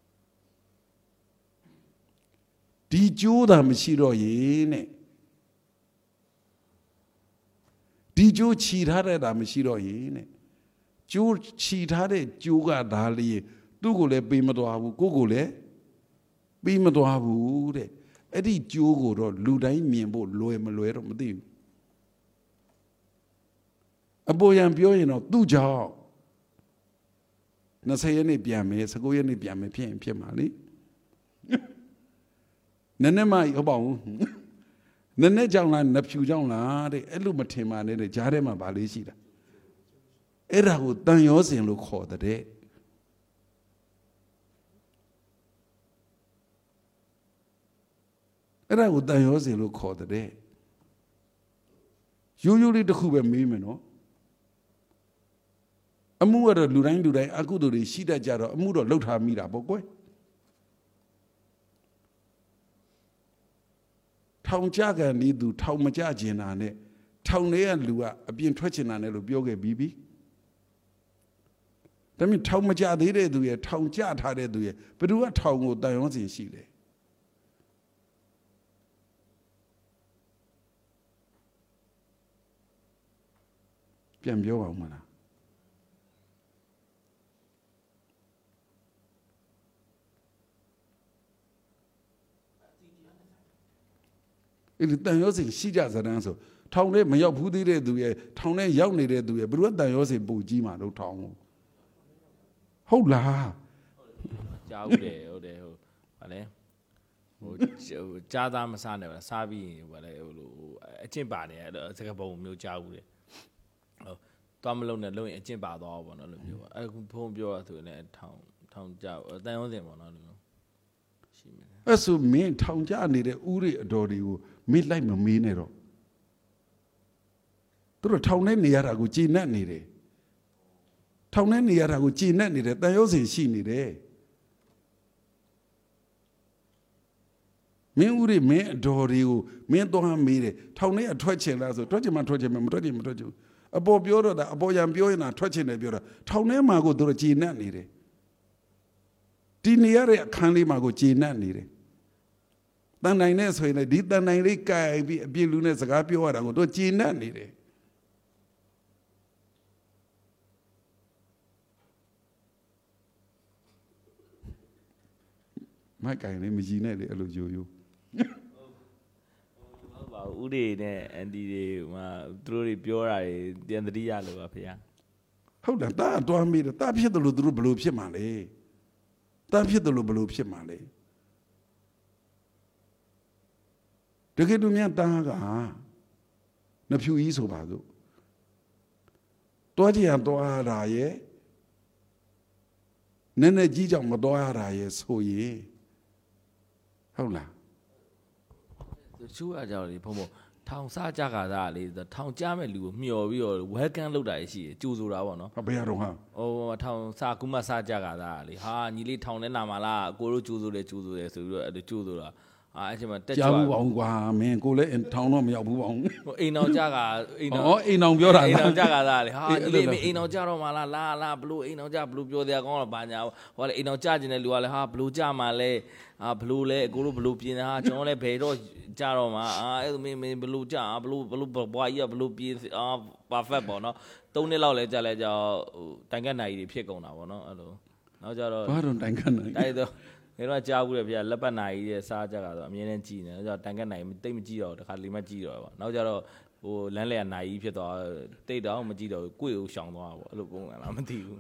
ဒီကြိုးသာမရှိတော့ရင်တဲ့ဒီကြိုးချီထားတဲ့တာမရှိတော့ရင်တဲ့ကျိုးချီထားတဲ့ကျိုးကဒါလေးသူ့ကိုလည်းပေးမသွားဘူးကိုကိုလည်းပေးမသွားဘူးတဲ့အဲ့ဒီကျိုးကိုတော့လူတိုင်းမြင်ဖို့လွယ်မလွယ်တော့မသိဘူးအပေါ်ယံပြောရင်တော့သူ့ကြောင့်နှစ်ဆယ်ရက်နေ့ပြန်မယ်ဆယ်ကိုးရက်နေ့ပြန်မယ်ဖြစ်ရင်ဖြစ်မှာလေနည်းနည်းမှဟုတ်ပါဘူးနည်းနည်းကြောင့်လားနှဖြူကြောင့်လားတဲ့အဲ့လိုမထင်ပါနဲ့တဲ့ကြားထဲမှာဗာလေးရှိတာအဲ့ဒါကိုတန်ရောစင်လို့ခေါ်တဲ့အဲ့ဒါကိုတန်ရောစင်လို့ခေါ်တဲ့ရိုးရိုးလေးတစ်ခုပဲမေးမယ်နော်အမှုကတော့လူတိုင်းလူတိုင်းအကုသိုလ်တွေရှိတတ်ကြတော့အမှုတော့လှုပ်ထားမိတာပေါ့ကွယ်ထောင်ကြကန်ဒီသူထောင်မကြကျင်တာနဲ့ထောင်ထဲကလူကအပြင်ထွက်ချင်တာနဲ့လို့ပြောခဲ့ပြီးပြီဒါပေမဲ့ထောင်မကြသေးတဲ့သူရဲ့ထောင်ကြထားတဲ့သူရဲ့ဘယ်သူကထောင်ကိုတန်ရုံးစီရှိလဲပြန်ပြောပါဦးမလားအဲ့ဒီတန်ရောစင်ရှိကြစတဲ့ဆိုထောင်ထဲမရောက်ဘူးသေးတဲ့သူရဲ့ထောင်ထဲရောက်နေတဲ့သူရဲ့ဘယ်လိုတန်ရောစင်ပူကြီးမှာတော့ထောင်ဟုတ်လားကြားဦးတယ်ဟုတ်တယ်ဟုတ်ဗာလဲဟိုကြားသားမစားနဲ့ဗာစားပြီးရင်ဗာလဲဟိုလိုအကျင့်ပါနေအဲ့စကားပုံမျိုးကြားဦးတယ်ဟုတ်သွားမလုံးနဲ့လုံးရင်အကျင့်ပါသွားပေါ့နော်လို့ပြောပါအဲ့ဖုန်းပြောတာဆိုရင်လည်းထောင်ထောင်ကြတန်ရောစင်ပေါ့နော်လို့ရှိမယ်အဲ့ဆိုမင်းထောင်ကြနေတဲ့ဥရိအတော်တွေကိုမေးလိုက်မမေးနဲ့တော့သူတို့ထောင်ထဲနေရတာကိုကြည်နပ်နေတယ်ထောင်ထဲနေရတာကိုကြည်နပ်နေတယ်တန်ရုံးစင်ရှိနေတယ်မင်းဥရိမင်းအတော်တွေကိုမင်းသွားမေးတယ်ထောင်ထဲအထွက်ချင်လားဆိုထွက်ချင်မှထွက်ချင်မှမထွက်ချင်မထွက်ချင်ဘူးအပေါ်ပြောတော့တာအပေါ်ရံပြောရင်တာထွက်ချင်တယ်ပြောတာထောင်ထဲမှာကိုသူတို့ကြည်နပ်နေတယ်ဒီနေရတဲ့အခန်းလေးမှာကိုကြည်နပ်နေတယ်တန်နိုင်နဲ့ဆိုရင်လည်းဒီတန်နိုင်လေးကြိုက်ပြီးအပြည့်လူနဲ့စကားပြောရတာကိုသူကြည်နပ်နေတယ်မိုက်ကြိုင်လေးမကြည်နဲ့လေအဲ့လိုရိုးရိုးဟုတ်ပါဦးဦးတွေနဲ့အန်တီတွေဟိုသူတို့တွေပြောတာတွေတန်တတိယလို့ပါဖေ။ဟုတ်တယ်တာတွားမိတယ်တာဖြစ်တယ်လို့သူတို့ဘယ်လိုဖြစ်မှာလဲတာဖြစ်တယ်လို့ဘယ်လိုဖြစ်မှာလဲတကယ်လို့များတာကနှဖြူကြီးဆိုပါစို့တွားကြည့်ရတွားတာရဲ့နည်းနည်းကြီးကြောင့်မတော်ရတာရဲ့ဆိုရင်ဟုတ်လားသူကကြောက်လေဘုံဘုံထောင်စားကြကာသားလေထောင်ကြားမဲ့လူကိုမျောပြီးတော့ welcome လုပ်တာရှိတယ်ကြိုဆိုတာပေါ့နော်ဘယ်ရတော့ဟာဟိုထောင်စားကုမစားကြကာသားလေဟာညီလေးထောင်ထဲနာမှာလားကိုတို့ကြိုဆိုတယ်ကြိုဆိုတယ်ဆိုပြီးတော့အဲ့ကြိုဆိုတာအာအဲ့ချိန်မှာတက်ကြွကြားဘူးပါအောင်ကွာမင်းကိုလည်းထောင်တော့မရောက်ဘူးပါအောင်ဟိုအိမ်အောင်ကြကအိမ်အောင်ဩအိမ်အောင်ပြောတာအိမ်အောင်ကြကသားလေဟာညီလေးမင်းအိမ်အောင်ကြတော့မှာလားလာလာဘလို့အိမ်အောင်ကြဘလို့ပြောတရားကောင်းတော့ဘာညာဟိုလေအိမ်အောင်ကြကျင်တဲ့လူကလည်းဟာဘလို့ကြမှာလဲအာဘလို့လဲကိုတို့ဘလို့ပြင်ဟာကျွန်တော်လည်းဘယ်တော့ကြတော့မှာအာအဲ့မင်းမင်းဘလို့ကြအာဘလို့ဘလို့ဘွားကြီးကဘလို့ပြင်အာ perfect ပေါ့နော်သုံးနှစ်လောက်လဲကြလဲကြောဟိုတိုင်ကက်နိုင်တွေဖြစ်ကုန်တာပေါ့နော်အဲ့လိုနောက်ကြတော့ဘာတော့တိုင်ကက်နိုင်တိုက်တော့နေတော့ကြားဘူးလေဗျာလက်ပတ်နိုင်ရဲ့စားကြတာဆိုအမြင်နဲ့ကြည်နေတော့တိုင်ကက်နိုင်တိတ်မကြည့်တော့တခါလေးမကြည့်တော့ပေါ့နောက်ကြတော့ဟိုလမ်းလေနိုင်ကြီးဖြစ်သွားတိတ်တော့မကြည့်တော့ကိုယ့်ကိုရှောင်သွားပေါ့အဲ့လိုပုံစံလားမသိဘူး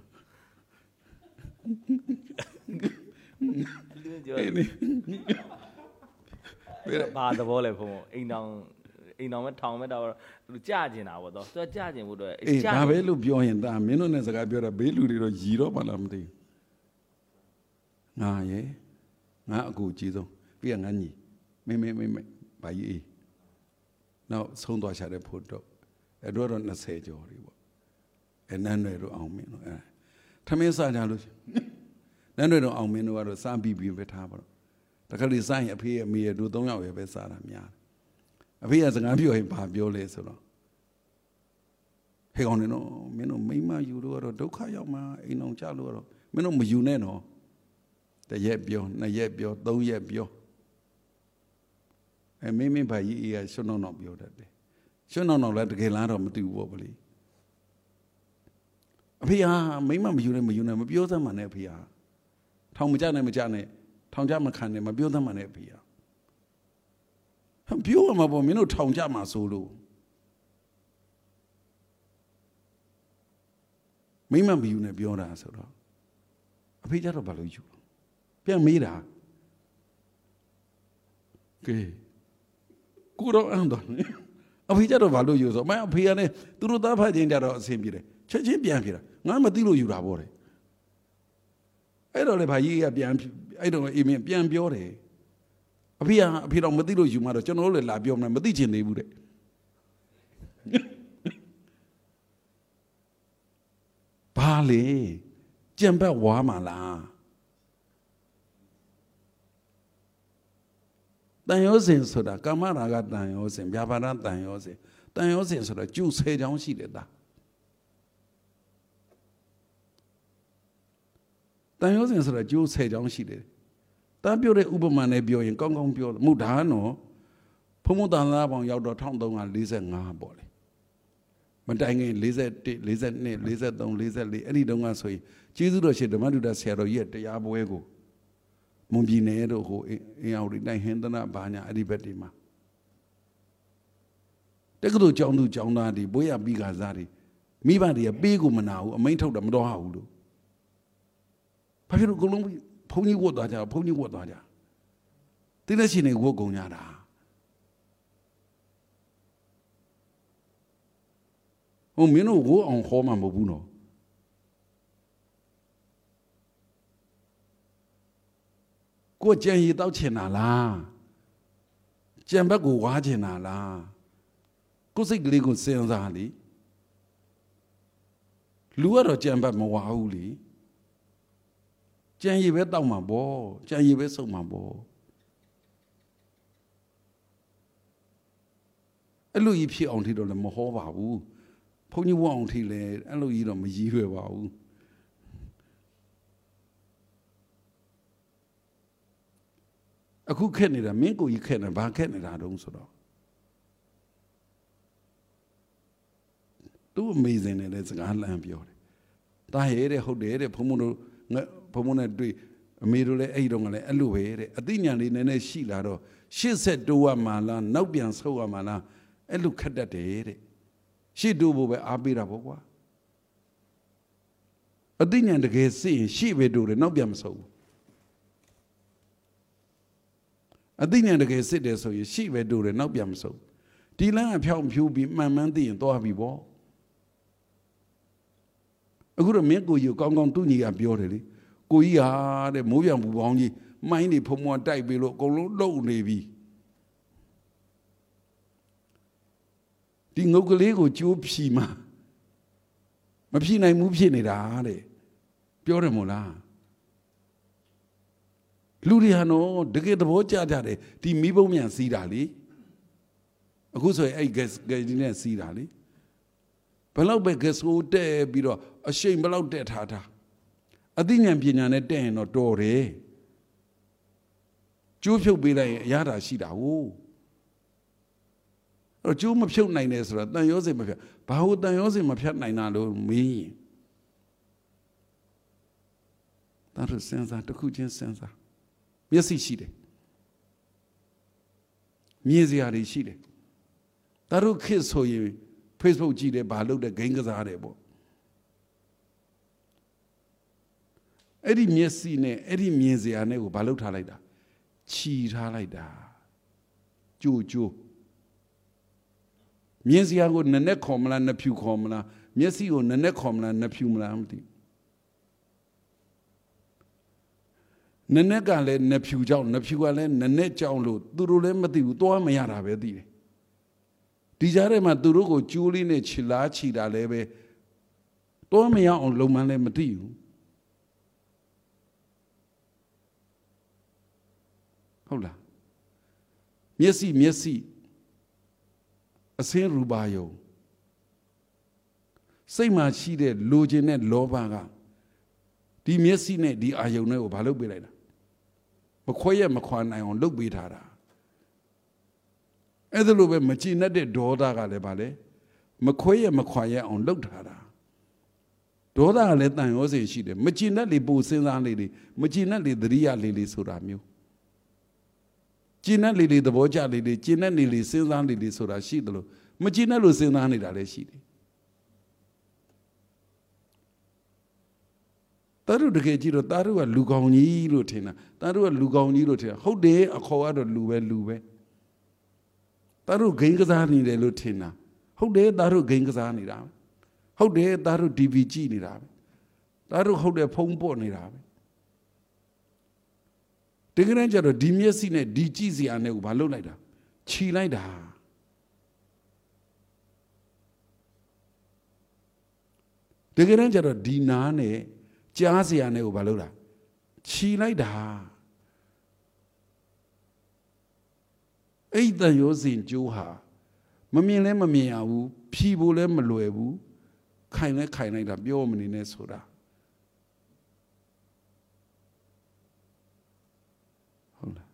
ဘာသဘောလဲဖုန်းအိမ်တောင်အိမ်တော်မဲ့ထောင်မဲ့တော့လူကြကျင်တာပေါ့တော့သူကြကျင်ဖို့အတွက်အေးဒါပဲလို့ပြောရင်ဒါမင်းတို့နဲ့စကားပြောတာဘေးလူတွေတော့ရီတော့ပါလားမသိဘူးငါရဲ့ငါအကူကြီးဆုံးပြီးရငါညီမင်းမင်းမင်းဘာကြီးအေးနောက်ဆုံးသွားချတဲ့ဖို့တော့အဲ့တော့တော့နှစ်ဆယ်ကျော်ပြီပေါ့အဲ့နန်းတွေတော့အောင်မင်းတို့အဲ့ထမင်းစားကြလို့နန်းတွေတော့အောင်မင်းတို့ကတော့စားပြီးပြီးပဲထားပါတော့တခါလေစားရင်အဖေရဲ့အမေရဲ့တို့သုံးယောက်ရဲ့ပဲစားတာများအဖေကစကားပြောရင်ဘာပြောလဲဆိုတော့ဟဲ့ကောင်နေတော့မင်းတို့မိမယူလို့ကတော့ဒုက္ခရောက်မှာအိမ်အောင်ကြလို့ကတော့မင်းတို့မယူနဲ့တော့တရက်ပြောနှစ်ရက်ပြောသုံးရက်ပြောအဲမင်းမင်းဘာကြီးအေးကရွှွန်းတော့ပြောတတ်တယ်ရွှွန်းတော့လည်းတကယ်လားတော့မသိဘူးပေါ့ဗလေအဖေဟာမိမမယူနဲ့မယူနဲ့မပြောသမ်းမှနဲ့အဖေဟာထောင်မကြနဲ့မကြနဲ့ထောင်ကြမခံနဲ့မပြောသမ်းမှနဲ့အဖေဟာပြောမှာပေါ့မင်းတို့ထောင်ကြမှာဆိုလို့မိမမယူနဲ့ပြောတာဆိုတော့အဖေကြတော့ဘာလို့ယူပြန်မေးတာကဲကိုတော့အမ်းတော့အဖေကြတော့ဘာလို့ယူဆိုမအဖေကလည်းသူတို့သားဖတ်ခြင်းကြတော့အဆင်ပြေတယ်ချက်ချင်းပြန်ပြေတာငါမသိလို့ယူတာပေါ့တယ်အဲ့တော့လေဘာကြီးကပြန်အဲ့တော့အိမ်မင်းပြန်ပြောတယ်အဖေကအဖေတော့မသိလို့ယူမှာတော့ကျွန်တော်တို့လည်းလာပြောမလားမသိချင်သေးဘူးတဲ့ဘာလေကြံပတ်ဝါမှာလားတန်ရောစင်ဆိုတာကာမရာဂတန်ရောစင်ဗျာပါဒတန်ရောစင်တန်ရောစင်ဆိုတာကျုပ်ဆယ်ချောင်းရှိတယ်သားတန်ရောစင်ဆိုတာကျုပ်ဆယ်ချောင်းရှိတယ်တန်းပြောတဲ့ဥပမာနဲ့ပြောရင်ကောင်းကောင်းပြောတယ်မှုဒါနော်ဖုံဖုံတန်သားပေါင်းရောက်တော့၁၃၄၅ပေါ့လေမတိုင်ခင်၄၁ ၄၂ ၄၃ ၄၄အဲ့ဒီတုန်းကဆိုရင်ကျေးဇူးတော်ရှင်ဓမ္မဒုဒဆရာတော်ကြီးရဲ့တရားပွဲကိုမွန်ပြည်နယ်တို့ဟိုအင်အောင်ဒီတိုင်းဟင်္ဒနာဘာညာအဲ့ဒီဘက်ဒီမှာတက္ကသိုလ်ကျောင်းသူကျောင်းသားတွေဘွေးရပြီးကစားတွေမိဘတွေကပေးကိုမနာဘူးအမိန့်ထုတ်တာမတော်ဘူးလို့ဘာဖြစ်လို့အကုန်လုံးဘုန်းကြီးဝတ်သွားကြဘုန်းကြီးဝတ်သွားကြတိလက်ရှင်တွေဝတ်ကုန်ကြတာဟိုမင်းတို့ဝတ်အောင်ခေါ်မှမဟုတ်ဘူးနော်ကိုကြံရည်တောက်ချင်တာလားကြံဘက်ကိုဝါချင်တာလားကိုစိတ်ကလေးကိုစဉ်းစားလေလူကတော့ကြံဘက်မဝါဘူးလေကြံရည်ပဲတောက်မှာပေါ့ကြံရည်ပဲစုပ်မှာပေါ့အဲ့လိုကြီးဖြစ်အောင်ထိတော့လည်းမဟောပါဘူးဘုန်းကြီးဝအောင်ထိလည်းအဲ့လိုကြီးတော့မရည်ရွယ်ပါဘူးအခုခက်နေတာမင်းကိုကြီးခက်နေဘာခက်နေတာတုံးဆိုတော့သူ့အမေစင်နေတဲ့စကားလမ်းပြောတယ်တာရဲတဲ့ဟုတ်တယ်တဲ့ဘုံဘုံတို့ငါဘုံဘုံနဲ့တွေ့အမေတို့လည်းအဲ့ဒီတော့ကလည်းအဲ့လိုပဲတဲ့အသိဉာဏ်လေးနည်းနည်းရှိလာတော့ရှေ့ဆက်တိုးရမှာလားနောက်ပြန်ဆုတ်ရမှာလားအဲ့လိုခက်တတ်တယ်တဲ့ရှေ့တိုးဖို့ပဲအားပေးတာပေါ့ကွာအသိဉာဏ်တကယ်သိရင်ရှေ့ပဲတိုးတယ်နောက်ပြန်မဆုတ်ဘူးအသိဉာဏ်တကယ်စစ်တယ်ဆိုရင်ရှေ့ပဲတိုးတယ်နောက်ပြန်မဆုတ်ဒီလမ်းအဖြောင်းဖြူပြီးမှန်မှန်းသိရင်သွားပြီပေါ့အခုတော့မင်းကိုကြီးကောင်းကောင်းသူ့ညီကပြောတယ်လေကိုကြီးဟာတဲ့မိုးပြောင်ပူပေါင်းကြီးမိုင်းတွေဖုံဖုံတိုက်ပြီးလို့အကုန်လုံးလှုပ်နေပြီဒီငုတ်ကလေးကိုကျိုးဖြီမှမဖြီနိုင်ဘူးဖြစ်နေတာတဲ့ပြောတယ်မို့လားလူတွေဟာနော်တကယ်သဘောကျကြတယ်ဒီမီးပုံမြန်စီးတာလေအခုဆိုရင်အဲ့ gas gas နဲ့စီးတာလေဘယ်လောက်ပဲ gas ကိုတက်ပြီးတော့အရှိန်ဘယ်လောက်တက်ထားတာအသိဉာဏ်ပညာနဲ့တက်ရင်တော့တော်တယ်ကျိုးဖြုတ်ပေးလိုက်ရင်အရသာရှိတာဟုတ်အဲ့တော့ကျိုးမဖြုတ်နိုင်တယ်ဆိုတော့တန်ရောစင်မဖြတ်ဘာလို့တန်ရောစင်မဖြတ်နိုင်တာလို့မေးရင်ဒါတော့စဉ်းစားတစ်ခုချင်းစဉ်းစားမျက်စိရှိတယ်မြင်စရာတွေရှိတယ်ဒါတို့ခေတ်ဆိုရင် Facebook ကြည့်တယ်ဘာလုပ်တယ်ဂိမ်းကစားတယ်ပေါ့အဲ့ဒီမျက်စိနဲ့အဲ့ဒီမြင်စရာနဲ့ကိုဘာလုပ်ထားလိုက်တာခြီထားလိုက်တာကြိုကြိုမြင်စရာကိုနက်နက်ခေါ်မလားနှဖြူခေါ်မလားမျက်စိကိုနက်နက်ခေါ်မလားနှဖြူမလားမသိနက်နက်ကလည်းနှဖြူကြောင့်နှဖြူကလည်းနက်နက်ကြောင့်လို့သူတို့လည်းမသိဘူးသွားမရတာပဲသိတယ်ဒီကြားထဲမှာသူတို့ကိုကျိုးလေးနဲ့ခြေလားခြီတာလည်းပဲသွားမရအောင်လုံမှန်းလည်းမသိဘူးဟုတ်လားမျက်စိမျက်စိအစင်းရူပါယုံစိတ်မှာရှိတဲ့လိုချင်တဲ့လောဘကဒီမျက်စိနဲ့ဒီအာယုံနဲ့ကိုဘာလုပ်ပေးလိုက်တာမခွဲရမခွာနိုင်အောင်လုပ်ပေးထားတာအဲ့ဒါလိုပဲမကြည်နဲ့တဲ့ဒေါသကလည်းဗာလေမခွဲရမခွာရအောင်လုပ်ထားတာဒေါသကလည်းတန်ရောစင်ရှိတယ်မကြည်နဲ့လေပိုစဉ်းစားလေလေမကြည်နဲ့လေသတိရလေလေဆိုတာမျိုးကြည်နဲ့လေလေသဘောကျလေလေကြည်နဲ့လေလေစဉ်းစားလေလေဆိုတာရှိတယ်လို့မကြည်နဲ့လို့စဉ်းစားနေတာလည်းရှိတယ်တာတို့တကယ်ကြည့်တော့တာတို့ကလူကောင်းကြီးလို့ထင်တာတာတို့ကလူကောင်းကြီးလို့ထင်တာဟုတ်တယ်အခေါ်ကတော့လူပဲလူပဲတာတို့ဂိမ်းကစားနေတယ်လို့ထင်တာဟုတ်တယ်တာတို့ဂိမ်းကစားနေတာဟုတ်တယ်တာတို့ တီဗီ ကြည့်နေတာပဲတာတို့ဟုတ်တယ်ဖုန်းပေါ်နေတာပဲတကယ်တမ်းကျတော့ဒီမျက်စိနဲ့ဒီကြည့်စရာနဲ့ကိုဘာလုပ်လိုက်တာခြီလိုက်တာတကယ်တမ်းကျတော့ဒီနားနဲ့ကြားစရာနဲ့ကိုဘာလုပ်တာခြီလိုက်တာအဲ့တန်ရောစင်ကျိုးဟာမမြင်လဲမမြင်ရဘူးဖြီဖို့လဲမလွယ်ဘူးခိုင်လဲခိုင်လိုက်တာပြောမနေနဲ့ဆိုတာဟုတ်လား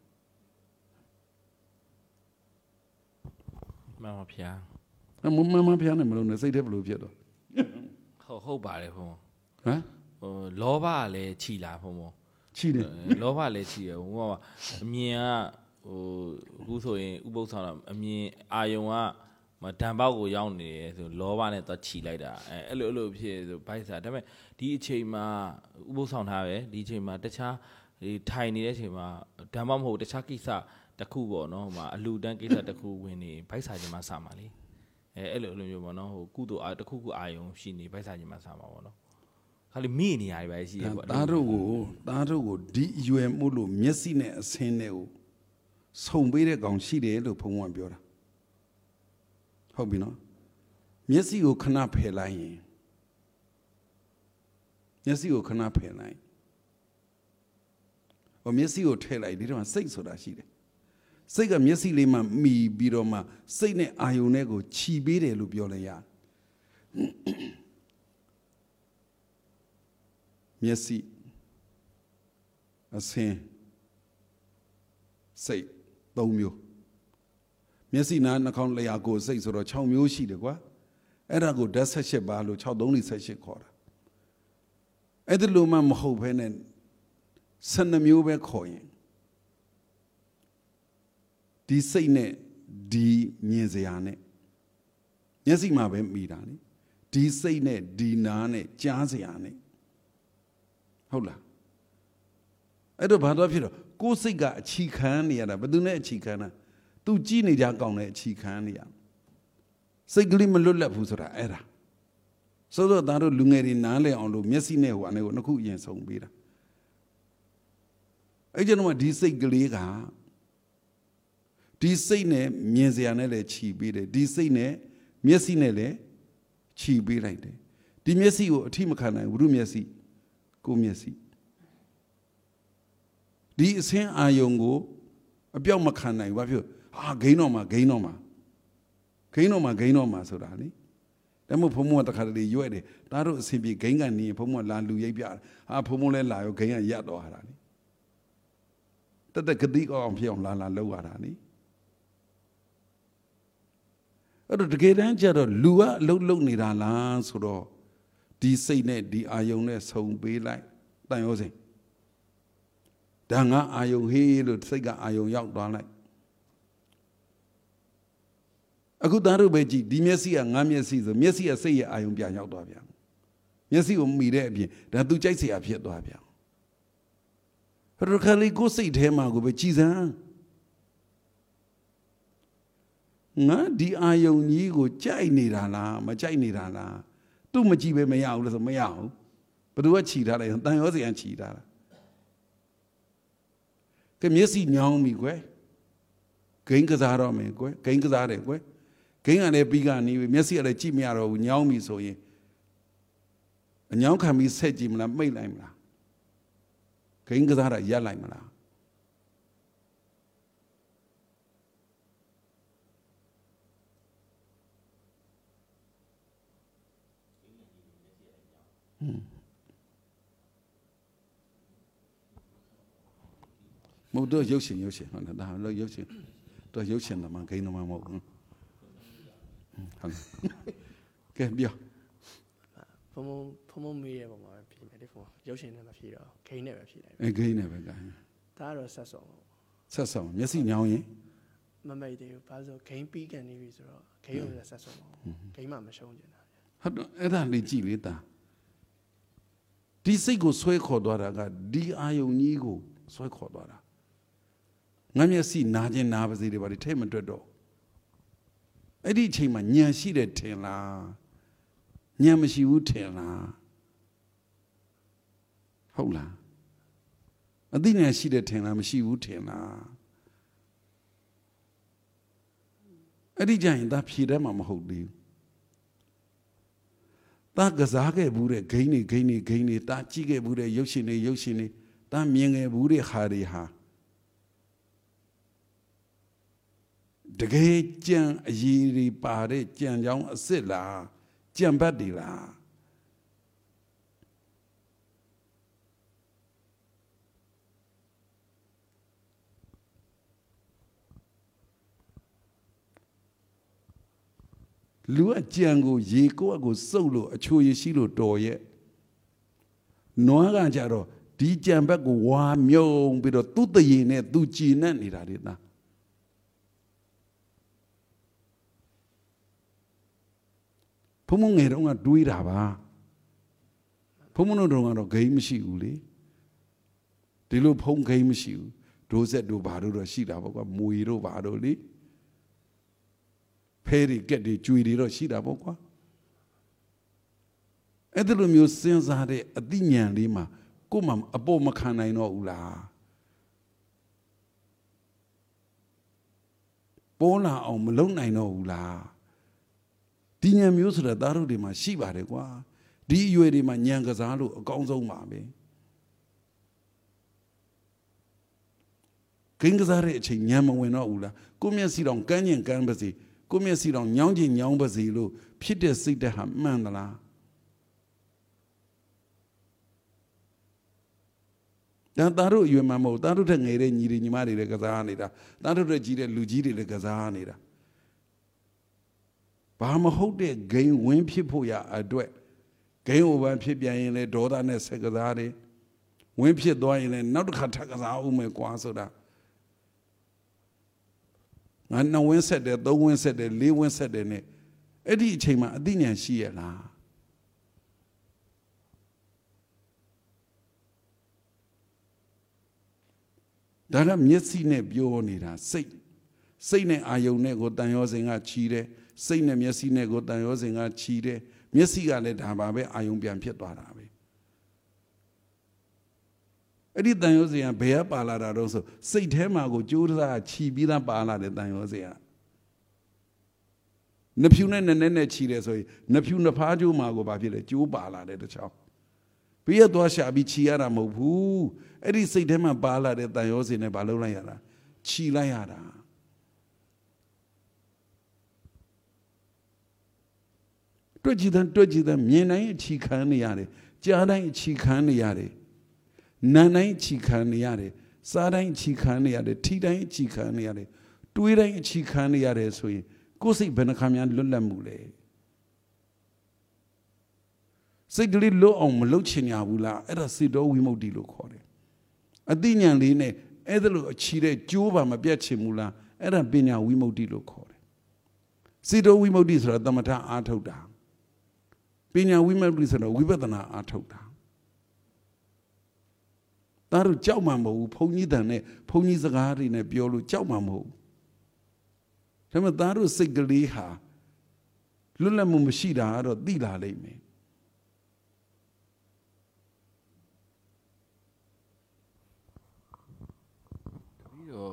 မမဖျားအမမမဖျားနဲ့မလို့နဲ့စိတ်ထဲဘလို့ဖြစ်တော့ဟုတ်ဟုတ်ပါတယ်ဘုံဟမ်ဟိုလောဘကလည်းခြီလာဘုံဘုံခြီတယ်လောဘလည်းခြီရဘုံကအမြင်ကဟိုအခုဆိုရင်ဥပုသ္ဆောင်တော့အမြင်အာယုံကမတန်ပေါက်ကိုရောက်နေတယ်ဆိုလောဘနဲ့တော့ခြီလိုက်တာအဲအဲ့လိုအဲ့လိုဖြစ်ဆိုဘိုက်စားဒါပေမဲ့ဒီအချိန်မှာဥပုသ္ဆောင်ထားပဲဒီအချိန်မှာတခြားဒီထိုင်နေတဲ့အချိန်မှာဓမ္မမဟုတ်တခြားကိစ္စတစ်ခုပေါ့နော်ဟိုမှာအလူတန်းကိစ္စတစ်ခုဝင်နေဘိုက်စားခြင်းမှစမှာလေအဲအဲ့လိုအဲ့လိုမျိုးပေါ့နော်ဟိုကုသိုလ်အားတစ်ခုခုအာယုံရှိနေဘိုက်စားခြင်းမှစမှာပေါ့နော်ခါလီမိနေရတယ်ပဲရှိရပေါ့သားတို့ကိုသားတို့ကိုဒီအရွယ်မှုလို့မျက်စိနဲ့အဆင်းနဲ့ကိုဆုံပေးတဲ့ကောင်ရှိတယ်လို့ဘုံကပြောတာဟုတ်ပြီနော်မျက်စိကိုခဏဖယ်လိုက်ရင်မျက်စိကိုခဏဖယ်လိုက်ဟိုမျက်စိကိုထည့်လိုက်ဒီတော့စိတ်ဆိုတာရှိတယ်စိတ်ကမျက်စိလေးမှမှီပြီးတော့မှစိတ်နဲ့အာယုန်နဲ့ကိုခြီပေးတယ်လို့ပြောလိုက်ရမျက်စိအဆင်းစိတ်သုံးမျိုးမျက်စိနာနှာခေါင်းလျှာကိုယ်စိတ်ဆိုတော့ခြောက်မျိုးရှိတယ်ကွာအဲ့ဒါကိုဓာတ်ဆက်ရှစ်ပါလို့ခြောက်သုံးလေးဆက်ရှစ်ခေါ်တာအဲ့ဒါလို့မှမဟုတ်ဘဲနဲ့ဆယ်နှစ်မျိုးပဲခေါ်ရင်ဒီစိတ်နဲ့ဒီမြင်စရာနဲ့မျက်စိမှာပဲမိတာလေဒီစိတ်နဲ့ဒီနားနဲ့ကြားစရာနဲ့ဟုတ်လားအဲ့တော့ဘာတော့ဖြစ်တော့ကိုယ်စိတ်ကအချီခံနေရတာဘယ်သူနဲ့အချီခံတာသူကြည့်နေကြကောင်းတဲ့အချီခံနေရစိတ်ကလေးမလွတ်လပ်ဘူးဆိုတာအဲ့ဒါဆိုတော့ဒါတို့လူငယ်တွေနားလည်အောင်လို့မျက်စိနဲ့ဟိုအနေကိုနှစ်ခုအရင်ဆုံးပေးတာအဲ့ကျတော့ဒီစိတ်ကလေးကဒီစိတ်နဲ့မြင်စရာနဲ့လည်းခြီးပေးတယ်ဒီစိတ်နဲ့မျက်စိနဲ့လည်းခြီးပေးလိုက်တယ်ဒီမျက်စိကိုအထိမခံနိုင်ဘူးမျက်စိကိုမျက်စိဒီအစင်းအာယုံကိုအပြောက်မခံနိုင်ဘာဖြစ်ဟာဂိမ်းတော့မှာဂိမ်းတော့မှာဂိမ်းတော့မှာဂိမ်းတော့မှာဆိုတာလေဒါမှမဟုတ်ဘုံဘုံတခါတလေရွက်တယ်ဒါတို့အစင်ပြေဂိမ်းကနေဘုံဘုံလာလူရိပ်ပြဟာဘုံဘုံလဲလာရောဂိမ်းကရပ်တော့ဟာတာလေတတကတိအောင်ဖြစ်အောင်လာလာလောက်ရတာလေအဲ့တော့တကယ်တမ်းကျတော့လူကအလုတ်လုတ်နေတာလားဆိုတော့ဒီစိတ်နဲ့ဒီအာယုံနဲ့ဆုံပေးလိုက်တန်ရောစဉ်ဒါငါအာယုံဟေးလို့စိတ်ကအာယုံရောက်သွားလိုက်အခုသားတို့ပဲကြည့်ဒီမျက်စိကငါမျက်စိဆိုမျက်စိကစိတ်ရဲ့အာယုံပြန်ရောက်သွားပြန်မျက်စိကိုမိတဲ့အပြင်ဒါသူကြိုက်เสียဖြစ်သွားပြန်ဟိုခါလေးကိုစိတ်ထဲမှာကိုပဲကြည်စမ်းငါဒီအာယုံကြီးကိုကြိုက်နေတာလားမကြိုက်နေတာလားသူ့မကြည့်ပဲမရဘူးလို့ဆိုမရဘူးဘယ်သူကခြိထားလိုက်တန်ရောစီကခြိထားတာကမျက်စိညောင်းပြီကွယ်ဂိမ်းကစားတော့မယ်ကွယ်ဂိမ်းကစားတယ်ကွယ်ဂိမ်းကလည်းပြီးကနေပြီမျက်စိကလည်းကြည့်မရတော့ဘူးညောင်းပြီဆိုရင်အညောင်းခံပြီးဆက်ကြည့်မလားမိတ်လိုက်မလားဂိမ်းကစားတာရပ်လိုက်မလားမဟုတ်တော့ရုပ်ရှင်ရုပ်ရှင်ဟုတ်လားဒါလို့ရုပ်ရှင်တော့ရုပ်ရှင်တော့မှဂိမ်းတော့မှမဟုတ်ဘူးဟုတ်ကဲပြောဖုံဖုံဖုံဖုံမေးရပါမှာဖြစ်မယ်ဒီဖုံရုပ်ရှင်နဲ့မဖြစ်တော့ဂိမ်းနဲ့ပဲဖြစ်လိုက်အဲဂိမ်းနဲ့ပဲကဲဒါကတော့ဆက်ဆောင်ပေါ့ဆက်ဆောင်မျက်စိညောင်းရင်မမိတ်သေးဘူးဘာလို့ဂိမ်းပြီးကန်နေပြီဆိုတော့ဂိမ်းကိုလည်းဆက်ဆောင်ပေါ့ဂိမ်းမှမရှုံးကျင်တာဟုတ်တော့အဲ့ဒါလေးကြည့်လေတာဒီစိတ်ကိုဆွဲခေါ်သွားတာကဒီအာယုံကြီးကိုဆွဲခေါ်သွားတာငါမျက်စိနာခြင်းနာပါစေတွေပါဒီထဲမတွက်တော့အဲ့ဒီအချိန်မှာညံရှိတယ်ထင်လားညံမရှိဘူးထင်လားဟုတ်လားအသိဉာဏ်ရှိတယ်ထင်လားမရှိဘူးထင်လားအဲ့ဒီကြရင်ဒါဖြေတတ်မှာမဟုတ်သေးဘူးတာကစားခဲ့ဘူးတဲ့ဂိမ်းနေဂိမ်းနေဂိမ်းနေတာကြည့်ခဲ့ဘူးတဲ့ရုပ်ရှင်နေရုပ်ရှင်နေတာမြင်ခဲ့ဘူးတဲ့ဟာတွေဟာတကယ်ကြံအရေးတွေပါတဲ့ကြံကြောင်းအစ်စ်လားကြံဘတ်တွေလားလူအကြံကိုရေကိုအကိုစုပ်လို့အချိုရရှိလို့တော်ရဲ့နွားကကြတော့ဒီကြံဘက်ကိုဝါမြုံပြီးတော့သူ့တရေနဲ့သူကြည်နဲ့နေတာလေသားဘုံမငယ်တော့ကတွေးတာပါဘုံမတို့တော့ကတော့ဂိမ်းမရှိဘူးလေဒီလိုဖုံးဂိမ်းမရှိဘူးဒိုးဆက်တို့ဘာတို့တော့ရှိတာပေါ့ကွာမွေတို့ဘာတို့လေဖဲရီကက်တွေကျွေတွေတော့ရှိတာပေါ့ကွာအဲ့ဒီလိုမျိုးစဉ်းစားတဲ့အသိဉာဏ်လေးမှာကိုယ်မှအပေါ်မခံနိုင်တော့ဘူးလားပေါ်လာအောင်မလုပ်နိုင်တော့ဘူးလားဒီဉာဏ်မျိုးဆိုတာသားတို့တွေမှာရှိပါတယ်ကွာဒီအရွယ်တွေမှာဉာဏ်ကစားလို့အကောင်းဆုံးပါပဲဂိမ်းကစားတဲ့အချိန်ဉာဏ်မဝင်တော့ဘူးလားကိုမျက်စိတော့ကန်းကျင်ကန်းပါစေကိုမျက်စိတော့ညောင်းကျင်ညောင်းပါစေလို့ဖြစ်တဲ့စိတ်ဓာတ်ဟာမှန်သလားဒါသားတို့အရွယ်မှာမဟုတ်သားတို့ထက်ငယ်တဲ့ညီတွေညီမတွေလည်းကစားနေတာသားတို့ထက်ကြီးတဲ့လူကြီးတွေလည်းကစားနေတာဘာမဟုတ်တဲ့ဂိမ်းဝင်းဖြစ်ဖို့ရအတွက်ဂိမ်း over ဖြစ်ပြန်ရင်လည်းဒေါသနဲ့ဆက်ကစားတယ်ဝင်းဖြစ်သွားရင်လည်းနောက်တစ်ခါထပ်ကစားအောင်မယ်ကွာဆိုတာငါနှစ်ဝင်းဆက်တယ်သုံးဝင်းဆက်တယ်လေးဝင်းဆက်တယ်နဲ့အဲ့ဒီအချိန်မှာအသိဉာဏ်ရှိရလားဒါကမျက်စိနဲ့ပြောနေတာစိတ်စိတ်နဲ့အာယုံနဲ့ကိုတန်ရောစင်ကချီးတယ်စိတ်နဲ့မျက်စိနဲ့ကိုတန်ရောစင်ကချီးတယ်မျက်စိကလည်းဒါပါပဲအာယုံပြန်ဖြစ်သွားတာပဲအဲ့ဒီတန်ရောစင်ကဘယ်ကပါလာတာတော့ဆိုစိတ်ထဲမှာကိုကြိုးစားချီပြီးသားပါလာတဲ့တန်ရောစင်ကနှဖြူနဲ့နဲ့နဲ့ချီတယ်ဆိုရင်နှဖြူနှဖားကျိုးမှာကိုဘာဖြစ်လဲကျိုးပါလာတဲ့တချောင်းပြီးရသွားရှာပြီးချီရတာမဟုတ်ဘူးအဲ့ဒီစိတ်ထဲမှာပါလာတဲ့တန်ရောစင်နဲ့ဘာလုပ်လိုက်ရတာချီလိုက်ရတာတွေ့ကြည့်တဲ့တွေ့ကြည့်တဲ့မြင်တိုင်းအချီခံနေရတယ်ကြားတိုင်းအချီခံနေရတယ်နားတိုင်းအချီခံနေရတယ်စားတိုင်းအချီခံနေရတယ်ထိတိုင်းအချီခံနေရတယ်တွေးတိုင်းအချီခံနေရတယ်ဆိုရင်ကိုယ်စိတ်ဘယ်နှခါများလွတ်လပ်မှုလဲစိတ်ကလေးလွတ်အောင်မလုပ်ချင်ရဘူးလားအဲ့ဒါစေတောဝိမု ക്തി လို့ခေါ်တယ်အသိဉာဏ်လေးနဲ့အဲ့ဒါလိုအချီတဲ့ကြိုးပါမပြတ်ချင်ဘူးလားအဲ့ဒါပညာဝိမု ക്തി လို့ခေါ်တယ်စေတောဝိမု ക്തി ဆိုတာသမထအားထုတ်တာပညာဝိမု ക്തി ဆိုတော့ဝိပဿနာအားထုတ်တာဒါတို့ကြောက်မှမဟုတ်ဘူးဘုန်းကြီးတန်နဲ့ဘုန်းကြီးစကားတွေနဲ့ပြောလို့ကြောက်မှမဟုတ်ဒါပေမဲ့သားတို့စိတ်ကလေးဟာလွတ်လပ်မှုမရှိတာတော့သိလာလိမ့်မယ်ပြီးတော့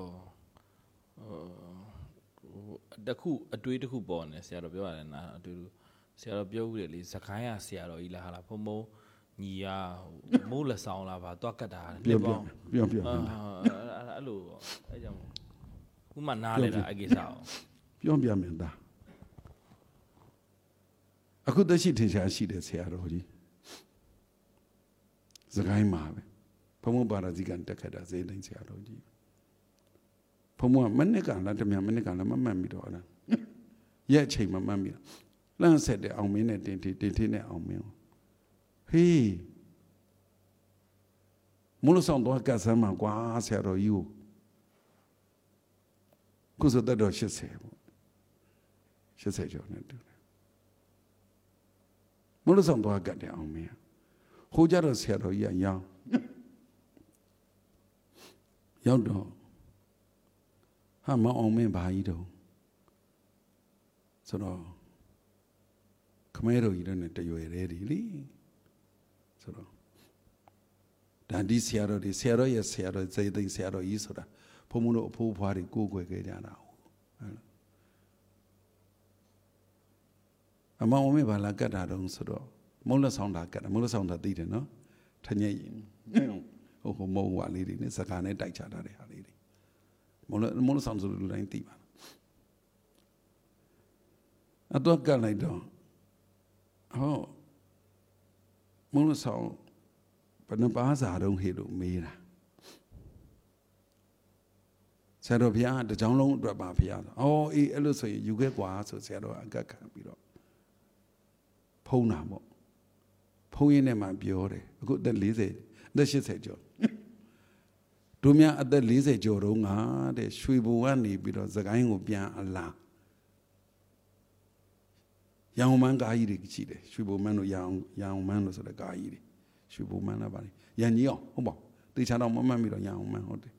တခုအတွေးတစ်ခုပေါ်နေဆရာတော်ပြောရတယ်နာအတူတူဆရာတော်ပြောဦးတယ်လေစကိုင်းရဆရာတော်ကြီးလားဟာလားဖုံဖုံညီရမိုးလက်ဆောင်လားဗာတွားကတ်တာပြောပြောပြောပြောအဲ့လိုအဲ့ကြောင့်ခုမှနားလဲတာအကိစ္စအောင်ပြောပြမယ်သားအခုတရှိထင်ရှားရှိတဲ့ဆရာတော်ကြီးစကိုင်းမှာပဲဘုံဘပါရဇိကံတက်ခတ်တာဇေလိန်ဆရာတော်ကြီးဘုံဘကမနစ်ကလားတမြန်မနစ်ကလားမမှတ်မိတော့လားရဲ့အချိန်မမှတ်မိတော့လန့်ဆက်တဲ့အောင်မင်းနဲ့တင်တင်တင်နဲ့အောင်မင်းဟေးမလို့ဆောင်တော့ကတ်ဆမ်းမှာကွာဆရာတော်ကြီးကိုကုသတတ်တော်ရှစ်ဆယ်ပေါ့ရှစ်ဆယ်ကျော်နဲ့တူတယ်မလို့ဆောင်တော့ကတ်တယ်အောင်မင်းဟိုကြတော့ဆရာတော်ကြီးကရောင်းရောက်တော့ဟာမအောင်မင်းဘာကြီးတော့ဆိုတော့ခမဲတော်ကြီးနဲ့တရွယ်သေးတယ်လေဆိုတော့ဒါဒီဆရာတော်ဒီဆရာတော်ရဲ့ဆရာတော်ဇေသိဆရာတော်ကြီးဆိုတာဘုံဘုံတို့အဖိုးဖွားတွေကိုးကွယ်ခဲ့ကြတာဟုတ်အမောင်မေဘာလာကတ်တာတော့ဆိုတော့မုံလက်ဆောင်တာကတ်တယ်မုံလက်ဆောင်တာသိတယ်နော်ထညက်ရင်ဟိုဟိုမုံဝါလေးတွေနဲ့စကားနဲ့တိုက်ချတာတဲ့ဟာလေးတွေမုံလက်မုံလက်ဆောင်ဆိုလူတိုင်းသိပါအတော့ကတ်လိုက်တော့ဟောမုံလက်ဆောင်ဘယ်နှပါးစာတုံးဟေလို့မေးတာဆရာတော်ဘုရားတစ်ကြောင်းလုံးအတွက်ပါဘုရားဆိုအော်အေးအဲ့လိုဆိုရင်ယူခဲ့ကွာဆိုဆရာတော်အကတ်ခံပြီးတော့ဖုံးတာပေါ့ဖုံးရင်းနဲ့မှပြောတယ်အခုအသက်လေးဆယ်အသက်ရှစ်ဆယ်ကျော်တို့များအသက်လေးဆယ်ကျော်တုန်းကတဲ့ရွှေဘိုကနေပြီးတော့စကိုင်းကိုပြန်အလားရောင်မန်းကားကြီးတွေရှိတယ်ရွှေဘိုမန်းတို့ရောင်ရောင်မန်းတို့ဆိုတဲ့ကားကြီးတွေရွှေဘိုမန်းလားပါလေရန်ကြီးအောင်ဟုတ်ပါတေချာတော့မမှတ်မိတော့ရောင်မန်းဟုတ်တယ်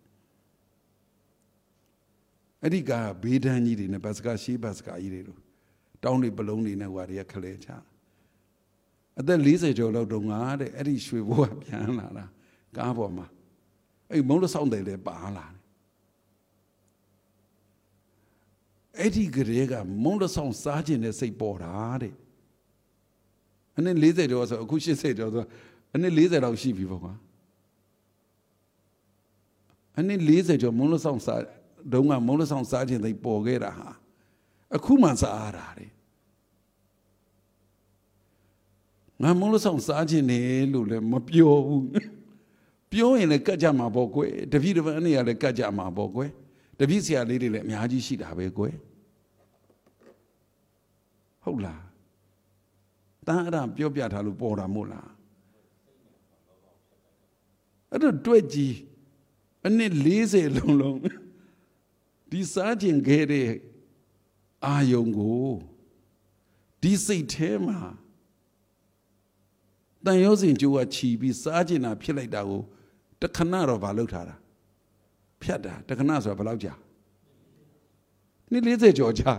အဲ့ဒီကဘေးဒန်းကြီးတွေနဲ့ဘတ်စကားရှိဘတ်စကားကြီးတွေတို့တောင်းတွေပလုံးတွေနဲ့ဟွာတွေကခလဲချအသက်လေးဆယ်ကျော်လောက်တုန်းကတဲ့အဲ့ဒီရွှေဘိုးကပြန်လာတာကားပေါ်မှာအဲ့မုံလို့စောင့်တယ်လေပါလာတယ်အဲ့ဒီကလေးကမုံလို့စောင့်စားခြင်းနဲ့စိတ်ပေါ်တာတဲ့အနည်းလေးဆယ်ကျော်ဆိုအခုရှစ်ဆယ်ကျော်ဆိုအနည်းလေးဆယ်လောက်ရှိပြီပေါ့ကွာအနည်းလေးဆယ်ကျော်မုံလို့စောင့်စားတုန်းကမုံလို့ဆောင်စားခြင်းသိပေါ်ခဲ့တာဟာအခုမှစားရတာလေငါမုံလို့ဆောင်စားခြင်းနေလို့လည်းမပြောဘူးပြောရင်လည်းကတ်ကြမှာပေါ့ကွယ်တပည့်တစ်ပတ်အနေရလည်းကတ်ကြမှာပေါ့ကွယ်တပည့်ဆရာလေးတွေလည်းအများကြီးရှိတာပဲကွယ်ဟုတ်လားတန်းအဲ့ဒါပြောပြထားလို့ပေါ်တာမို့လားအဲ့တော့တွေ့ကြည့်အနည်းလေးဆယ်လုံးလုံးဒီစားခြင်းခဲ့တဲ့အာယုံကိုဒီစိတ်ထဲမှာတန်ရောစင်ကြိုးကချီပြီးစားခြင်းတာဖြစ်လိုက်တာကိုတခဏတော့မလုပ်ထားတာဖြတ်တာတခဏဆိုတာဘယ်လောက်ကြာနှစ်လေးဆယ်ကျော်ကြာ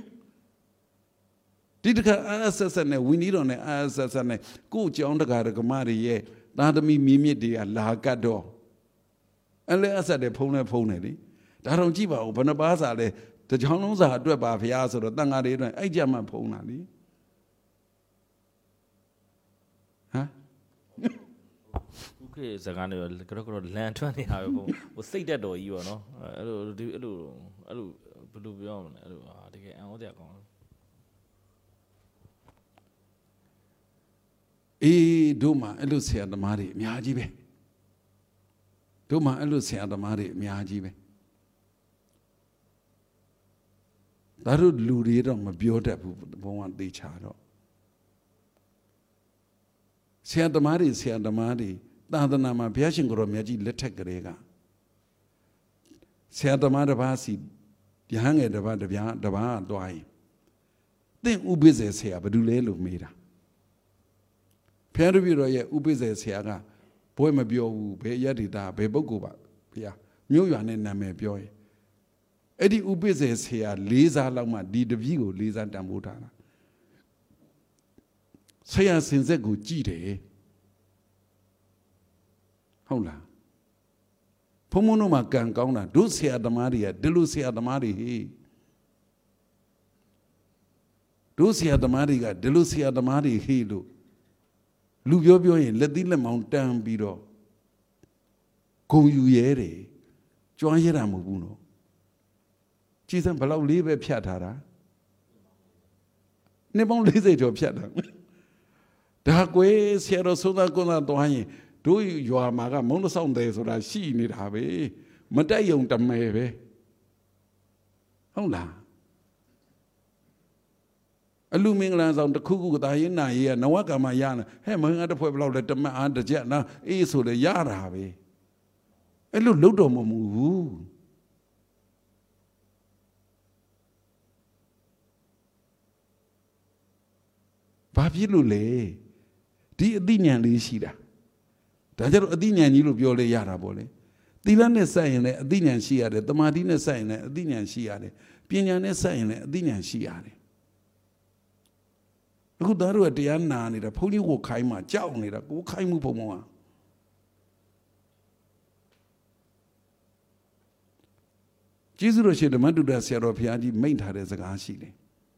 ဒီတခါအာဆက်ဆက်နဲ့ဝီနီတော်နဲ့အာဆက်ဆက်နဲ့ကို့ကြောင်းတကာဓမ္မတွေရဲ့သာသမီမြင့်မြင့်တွေကလာကတ်တော့အဲ့လေအဆက်တဲ့ဖုံးလဲဖုံးတယ်လေဒါတော့ကြည့်ပါဦးဘယ်နှပါးစာလဲတချောင်းလုံးစာအတွက်ပါဖျားဆိုတော့တန်ဃာတွေအတွက်အဲ့ကြမှာဖုံးတာလေဟမ်ခုခေတ်စကားတွေကတော့ကတော့လန်ထွက်နေတာပဲပေါ့ဟိုစိတ်တက်တော်ကြီးပေါ့နော်အဲ့လိုဒီအဲ့လိုအဲ့လိုဘယ်လိုပြောမလဲအဲ့လိုဟာတကယ်အံ့ဩစရာကောင်းတယ်အေးတို့မှာအဲ့လိုဆရာသမားတွေအများကြီးပဲတို့မှာအဲ့လိုဆရာသမားတွေအများကြီးပဲဒါတို့လူတွေတော့မပြောတတ်ဘူးဘုံကသေချာတော့ဆရာသမားတွေဆရာသမားတွေသာသနာမှာဘုရားရှင်ကိုရောမြတ်ကြီးလက်ထက်ကလေးကဆရာသမားတစ်ပါးစီရဟန်းငယ်တစ်ပါးတစ်ပြားတစ်ပါးသွားရင်သင်ဥပိ္ပဇေဆရာဘာလို့လဲလို့မေးတာဘုရားတပည့်တော်ရဲ့ဥပိ္ပဇေဆရာကဘွဲမပြောဘူးဘယ်ယတ္တိတာဘယ်ပုဂ္ဂိုလ်ပါဘုရားမြို့ရွာနဲ့နာမည်ပြောရင်အဲ့ဒီဥပိ္ပဇေဆရာလေးစားလောက်မှဒီတပည့်ကိုလေးစားတန်ဖိုးထားတာဆရာစင်ဆက်ကိုကြည်တယ်ဟုတ်လားဘုံမုံတို့မှာကံကောင်းတာတို့ဆရာသမားတွေကဒီလိုဆရာသမားတွေဟေးတို့ဆရာသမားတွေကဒီလိုဆရာသမားတွေဟေးလို့လူပြောပြောရင်လက်သီးလက်မောင်းတန်းပြီးတော့ဂုံယူရဲတယ်ကြွားရတာမဟုတ်ဘူးနော်ကြည်စံဘလောက်လေးပဲဖြတ်ထားတာနှစ်ပေါင်း၄၀ကျော်ဖြတ်တာဒါကွယ်ဆရာတော်သုံးသာကွန်းသာတွားရင်တို့ရွာမှာကမုံတဆောင်တယ်ဆိုတာရှိနေတာပဲမတက်ယုံတမယ်ပဲဟုတ်လားအလူမင်္ဂလာဆောင်တစ်ခုခုကတာရင်နာရေးကနဝကမှာရနာဟဲ့မင်းကတစ်ဖွဲ့ဘလောက်လဲတမတ်အားတစ်ချက်နော်အေးဆိုလေရတာပဲအဲ့လိုလုတ်တော်မမူဘူးဘာဖြစ်လို့လဲဒီအသိဉာဏ်လေးရှိတာဒါကြတော့အသိဉာဏ်ကြီးလို့ပြောလဲရတာပေါ့လေသီလနဲ့ဆက်ရင်လည်းအသိဉာဏ်ရှိရတယ်တမာတိနဲ့ဆက်ရင်လည်းအသိဉာဏ်ရှိရတယ်ပညာနဲ့ဆက်ရင်လည်းအသိဉာဏ်ရှိရတယ်အခုသားတို့ကတရားနာနေတာဘုန်းကြီးကိုခိုင်းမှကြောက်နေတာကိုခိုင်းမှုဘုံဘုံကကျေးဇူးတော်ရှင်ဓမ္မတုဒ္ဒဆရာတော်ဘုရားကြီးမိန့်ထားတဲ့စကားရှိတယ်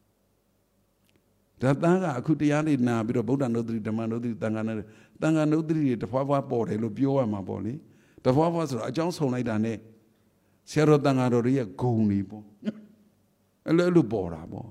ဒါသားကအခုတရားလေးနာပြီးတော့ဗုဒ္ဓနုဒ္ဓတိဓမ္မနုဒ္ဓတိသံဃာနုဒ္ဓတိသံဃာနုဒ္ဓတိတွေတဖွာဖွာပေါ်တယ်လို့ပြောရမှာပေါ့လေတဖွာဖွာဆိုတော့အကြောင်းဆုံလိုက်တာနဲ့ဆရာတော်သံဃာတော်တွေရဲ့ဂုဏ်တွေပေါ့အဲ့လိုအဲ့လိုပေါ်တာပေါ့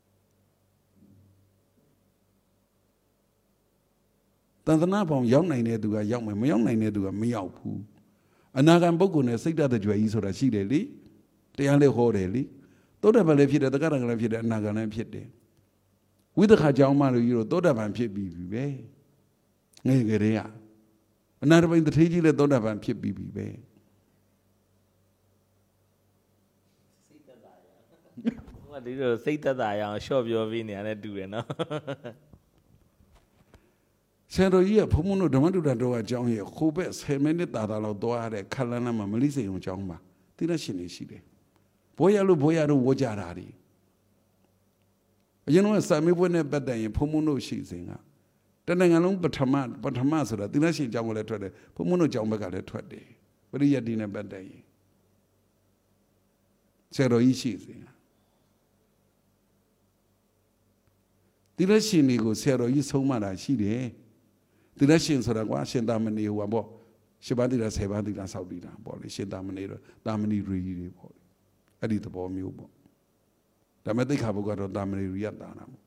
တန်သနာပေါင်းရောက်နိုင်တဲ့သူကရောက်မယ်မရောက်နိုင်တဲ့သူကမရောက်ဘူးအနာဂံပုဂ္ဂိုလ်နဲ့စိတ်ဓာတ်ကြွယ်ကြီးဆိုတာရှိတယ်လေတရားလေးဟောတယ်လေသောတပန်လည်းဖြစ်တယ်တက္ကရာလည်းဖြစ်တယ်အနာဂံလည်းဖြစ်တယ်ဝိသခာကြောင့်မှလို့ယူတော့သောတပန်ဖြစ်ပြီးပြီပဲငယ်ကလေးကအနာတပိန်တထေးကြီးလည်းသောတပန်ဖြစ်ပြီးပြီပဲစိတ်သက်သာရဟိုကဒီလိုစိတ်သက်သာရအောင်ရှော့ပြောပြီးနေရတယ်တူတယ်နော်ဆရာတော်ကြီးကဘုံဘုံတို့ဓမ္မတုဒ္ဒတော်ကအကြောင်းရဲ့ခိုးဘက်ဆယ်မိနစ်တာတာလောက်သွားရတဲ့ခက်လန်းလန်းမှာမလိစိန်အောင်အကြောင်းပါသိရရှင်နေရှိတယ်ဘိုးရလို့ဘိုးရတို့ဝကြတာဒီအရင်ကစာမေးပွဲနဲ့ပတ်သက်ရင်ဘုံဘုံတို့ရှိစဉ်ကတနင်္ဂနွေလုံးပထမပထမဆိုတာသိရရှင်အကြောင်းကိုလည်းထွက်တယ်ဘုံဘုံတို့အကြောင်းဘက်ကလည်းထွက်တယ်ပရိယတ်တိနဲ့ပတ်သက်ရင်ဆရာတော်ကြီးရှိစဉ်ကသိရရှင်တွေကိုဆရာတော်ကြီးဆုံးမတာရှိတယ်သီလရှင်ဆိုတာကွာရှင်သာမဏေဟိုပါပေါ့ရှစ်ပါးသီလဆယ်ပါးသီလဆောက်တည်တာပေါ့လေရှင်သာမဏေတော့သာမဏေရီတွေပေါ့လေအဲ့ဒီသဘောမျိုးပေါ့ဒါမဲ့သိက္ခာပုဂ္ဂိုလ်ကတော့သာမဏေရီရတာတာပေါ့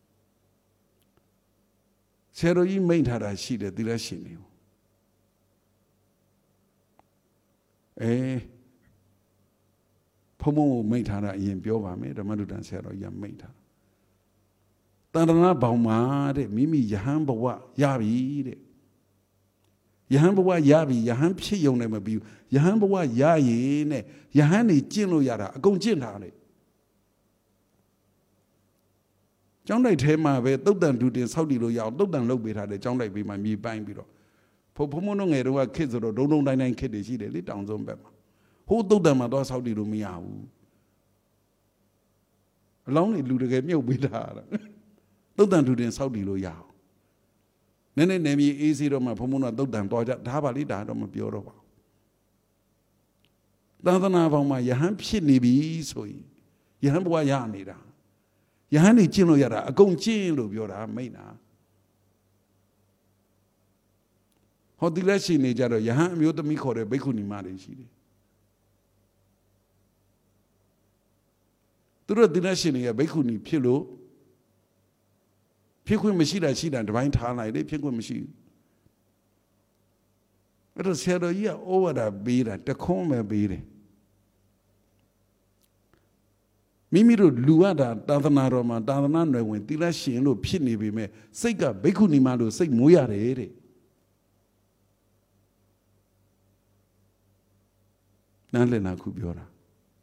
ဆရာတော်ကြီးမိန့်ထားတာရှိတယ်သီလရှင်တွေကိုအဲဖုံဖုံကိုမိန့်ထားတာအရင်ပြောပါမယ်ဓမ္မတုဒ္ဒဆရာတော်ကြီးကမိန့်ထားတဏ္ဍနာဘောင်မှာတဲ့မိမိယဟန်ဘဝရပြီတဲ့ယဟန်ဘဝရပြီယဟန်ဖြစ်ယုံနေမပြီးယဟန်ဘဝရရင်တဲ့ယဟန်နေကျင့်လို့ရတာအကုန်ကျင့်ထားတယ်ကျောင်းတိုက်ထဲမှာပဲသုတ်တန်ဒူတင်ဆောက်တည်လို့ရအောင်သုတ်တန်လုပ်ပေးထားတယ်ကျောင်းတိုက်ပေးမှမြေပိုင်းပြီးတော့ဘုံဘုံမုံငယ်တော့ခစ်ဆိုတော့ဒုံဒုံတိုင်းတိုင်းခစ်တွေရှိတယ်လေတောင်စုံဘက်မှာဟိုးသုတ်တန်မှာတော့ဆောက်တည်လို့မရဘူးအလောင်းတွေလူတကယ်မြုပ်ပေးထားတာသုတ်တန်ဒူတင်ဆောက်တည်လို့ရအောင်နည်းနည်းနေမြေအေးစီတော့မှဘုံဘုံကသုတ်တန်တော်ကြဒါပါလိဒါတော့မပြောတော့ပါဘူးသာသနာပေါင်းမှာယဟန်ဖြစ်နေပြီဆိုရင်ယဟန်ဘဝရနေတာယဟန်နေကျင့်လို့ရတာအကုန်ကျင့်လို့ပြောတာမိတ်နာဟောဒီလက်ရှိနေကြတော့ယဟန်အမျိုးသမီးခေါ်တဲ့ဘိက္ခုနီမတွေရှိတယ်သူတို့ဒီလက်ရှိနေကဘိက္ခုနီဖြစ်လို့ဖြစ်ခွင့်မရှိတာရှိတာတပိုင်းထားလိုက်လေဖြစ်ခွင့်မရှိဘူးအဲ့တော့ဆရာတော်ကြီးကဩဝါဒပေးတာတခွန်းပဲပေးတယ်မိမိတို့လူရတာသာသနာတော်မှာသာသနာ့နယ်ဝင်သီလရှင်လို့ဖြစ်နေပေမဲ့စိတ်ကဘိက္ခုနီမလို့စိတ်မွေးရတယ်တဲ့နားလည်နာခုပြောတာ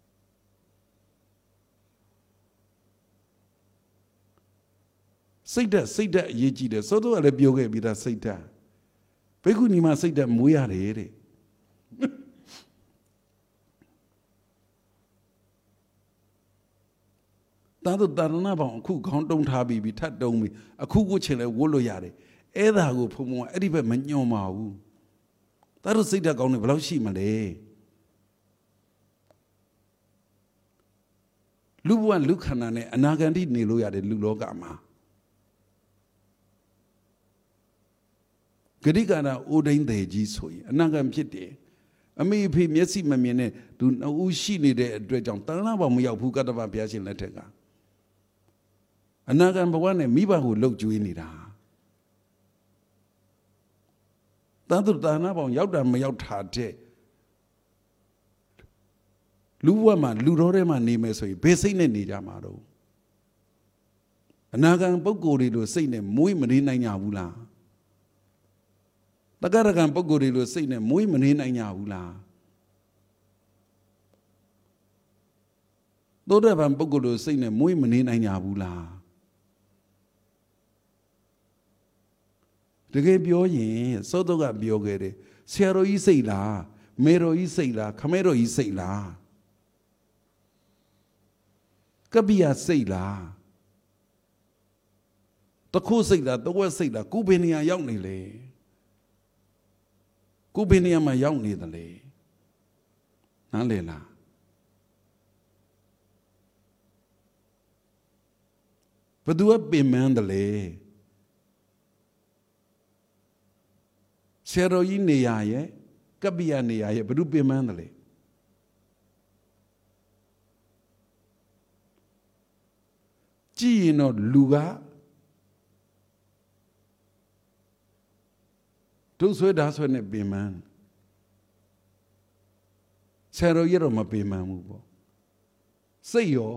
စိတ်ဓာတ်စိတ်ဓာတ်အရေးကြီးတယ်စောစောကလည်းပြောခဲ့ပြီးသားစိတ်ဓာတ်ဘိက္ခုနီမစိတ်ဓာတ်မွေးရတယ်တဲ့တာတို့တာရဏဘောင်အခုခေါင်းတုံးထားပြီးပြီးထပ်တုံးပြီးအခုဝတ်ချင်လဲဝတ်လို့ရတယ်အဲ့ဒါကိုဖုံဖုံအဲ့ဒီဘက်မညွန်ပါဘူးတာတို့စိတ်ဓာတ်ကောင်းနေဘယ်လောက်ရှိမလဲလူဘဝလူခန္ဓာနဲ့အနာဂတ်နေလို့ရတယ်လူလောကမှာဂရိကနာအိုဒိန်သေးကြီးဆိုရင်အနာဂတ်ဖြစ်တယ်အမေအဖေမျက်စိမမြင်တဲ့သူနှစ်ဦးရှိနေတဲ့အတွက်ကြောင့်တဏှာဘောင်မရောက်ဘူးကတ္တဗဘုရားရှင်လက်ထက်ကအနာဂတ်ဘဝနဲ့မိဘကိုလှုပ်ကြွေးနေတာတန်သူတဏှာဘောင်ရောက်တာမရောက်တာတဲ့လူဘဝမှာလူတော်ထဲမှာနေမယ်ဆိုရင်ဘယ်စိတ်နဲ့နေကြမှာတော့အနာဂတ်ပုဂ္ဂိုလ်တွေလိုစိတ်နဲ့မွေးမနေနိုင်ကြဘူးလားတက္ကရကံပုဂ္ဂိုလ်တွေလိုစိတ်နဲ့မွေးမနေနိုင်ကြဘူးလားသောတာပန်ပုဂ္ဂိုလ်လိုစိတ်နဲ့မွေးမနေနိုင်ကြဘူးလားတကယ်ပြောရင်စောတော့ကပြောခဲ့တယ်ဆရာတော်ကြီးစိတ်လားမေတော်ကြီးစိတ်လားခမဲတော်ကြီးစိတ်လားကပ္ပိယစိတ်လားတခုစိတ်လားတဝက်စိတ်လားကုဘယ်နေရာရောက်နေလဲကိုဘယ်နေရာမှာရောက်နေသလဲနားလည်လားဘယ်သူကပင်ပန်းတယ်လဲဆရာတော်ကြီးနေရာရဲ့ကပ္ပိယနေရာရဲ့ဘယ်သူပင်ပန်းတယ်လဲကြည့်ရင်တော့လူကဒုဆွဲဓာဆွဲနဲ့ပင်ပန်းဆရာတော်ရတော့မပင်ပန်းဘူးပေါ့စိတ်ရော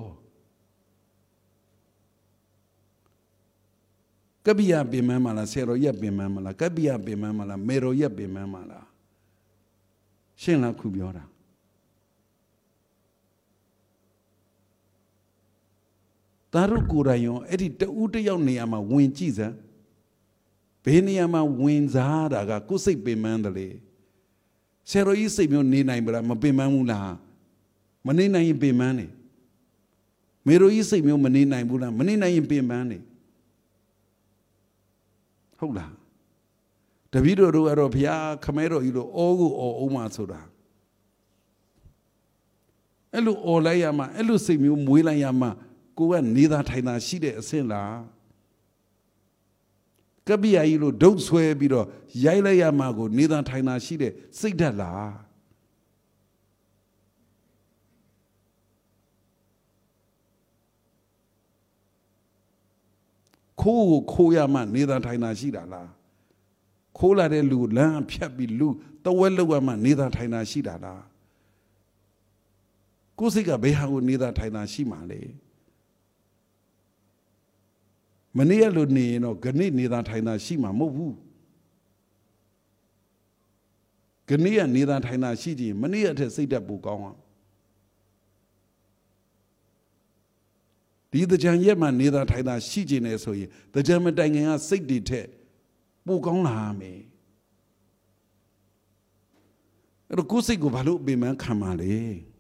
ကပ္ပိယပင်ပန်းမလားဆရာတော်ရပင်ပန်းမလားကပ္ပိယပင်ပန်းမလားမေတော်ရပင်ပန်းမလားရှင်းလားခုပြောတာဒါတို့ကိုယ်တိုင်ရောအဲ့ဒီတူးတယောက်နေရာမှာဝင်ကြည့်စမ်းဘယ်နေရာမှာဝင်စားတာကကိုယ်စိတ်ပင်ပန်းတယ်လေဆရာတော်ကြီးစိတ်မျိုးနေနိုင်မလားမပင်ပန်းဘူးလားမနေနိုင်ရင်ပင်ပန်းနေမေတော်ကြီးစိတ်မျိုးမနေနိုင်ဘူးလားမနေနိုင်ရင်ပင်ပန်းနေဟုတ်လားတပည့်တော်တို့ကတော့ဘုရားခမဲတော်ကြီးလို့အောကိုအောအောင်မှဆိုတာအဲ့လိုအော်လိုက်ရမှအဲ့လိုစိတ်မျိုးမွေးလိုက်ရမှကိုကနေတာထိုင်တာရှိတဲ့အဆင့်လားကပ္ပိယကြီးလို့ဒုတ်ဆွဲပြီးတော့ရိုက်လိုက်ရမှာကိုနေတာထိုင်တာရှိတဲ့စိတ်ဓာတ်လားခိုးကိုခိုးရမှနေတာထိုင်တာရှိတာလားခိုးလာတဲ့လူလမ်းဖြတ်ပြီးလူတဝက်လောက်ရမှနေတာထိုင်တာရှိတာလားကိုယ်စိတ်ကဘယ်ဟာကိုနေတာထိုင်တာရှိမှလဲမနေ့ကလို့နေရင်တော့ဂဏိနေတာထိုင်တာရှိမှာမဟုတ်ဘူးဂဏိကနေတာထိုင်တာရှိကြရင်မနေ့ကအထက်စိတ်ဓာတ်ပိုကောင်းအောင်ဒီတကြံရက်မှာနေတာထိုင်တာရှိကြနေဆိုရင်တကြံမတိုင်ခင်ကစိတ်တွေထက်ပိုကောင်းလာမယ်အဲ့တော့ကိုယ်စိတ်ကိုဘာလို့အပင်ပန်းခံပါလဲ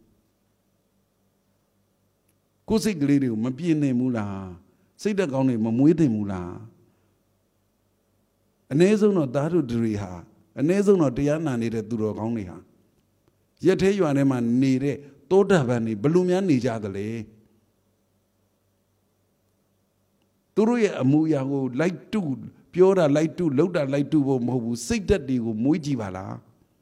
ကိုယ်စိတ်ကလေးတွေကိုမပြင်းနိုင်ဘူးလားစိတ်ဓာတ်ကောင်းနေမမွေးသိမ့်ဘူးလားအ ਨੇ ဆုံးတော့ဓာတုတွေဟာအ ਨੇ ဆုံးတော့တရားနာနေတဲ့သူတော်ကောင်းတွေဟာရထဲရွာထဲမှာနေတဲ့တောတာပန်တွေဘလို့များနေကြသလဲသူတို့ရဲ့အမှုအရာကိုလိုက်တုပြောတာလိုက်တုလှုပ်တာလိုက်တုဖို့မဟုတ်ဘူးစိတ်ဓာတ်တွေကိုမွေးကြည့်ပါလား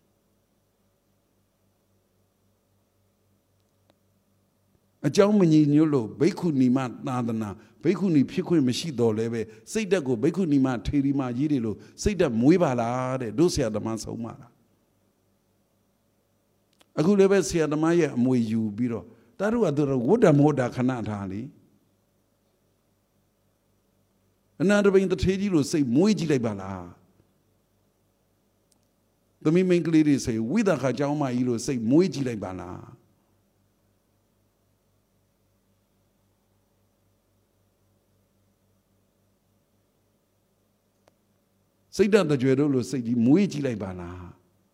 အကြောင်းမညီညွတ်လို့ဘိက္ခုနီမသာသနာဘိက္ခုနီဖြစ်ခွင့်မရှိတော့လဲပဲစိတ်ဓာတ်ကိုဘိက္ခုနီမထေရီမကြီးတွေလို့စိတ်ဓာတ်မွေးပါလားတဲ့တို့ဆရာသမားဆုံးပါလားအခုလည်းပဲဆရာသမားရဲ့အမွေယူပြီးတော့တာတို့ကသူတို့ဝတ္တမောတာခဏထားလေအနာတပိန်တထေးကြီးလို့စိတ်မွေးကြည့်လိုက်ပါလားသမီးမိန်းကလေးတွေဆိုဝိသခါเจ้าမကြီးလို့စိတ်မွေးကြည့်လိုက်ပါလားစိတ်ဓာတ်တကြွယ်တို့လို့စိတ်ကြီးမွေးကြည့်လိုက်ပါလား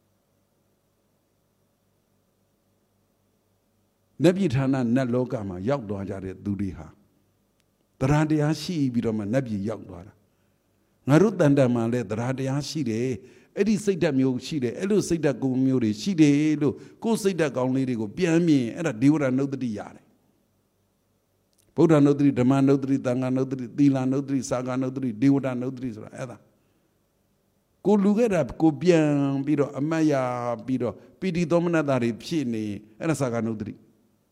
နတ်ပြည်ဌာနနတ်လောကမှာရောက်သွားကြတဲ့သူတွေဟာတရားတရားရှိပြီးတော့မှနတ်ပြည်ရောက်သွားတာငါတို့တန်တန်မှာလည်းတရားတရားရှိတယ်အဲ့ဒီစိတ်ဓာတ်မျိုးရှိတယ်အဲ့လိုစိတ်ဓာတ်ကိုမျိုးတွေရှိတယ်လို့ကိုယ်စိတ်ဓာတ်ကောင်းလေးတွေကိုပြန်မြင်အဲ့ဒါဒေဝရနုဒ္ဒတိရတယ်ဗုဒ္ဓနုဒ္ဒတိဓမ္မနုဒ္ဒတိသံဃာနုဒ္ဒတိသီလနုဒ္ဒတိစာဃာနုဒ္ဒတိဒေဝရနုဒ္ဒတိဆိုတာအဲ့ဒါကိုလူခဲ့တာကိုပြန်ပြီးတော့အမတ်ရပြီးတော့ပီတိသောမနတာတွေဖြစ်နေအဲ့ဒါစာဃာနုဒ္ဒတိ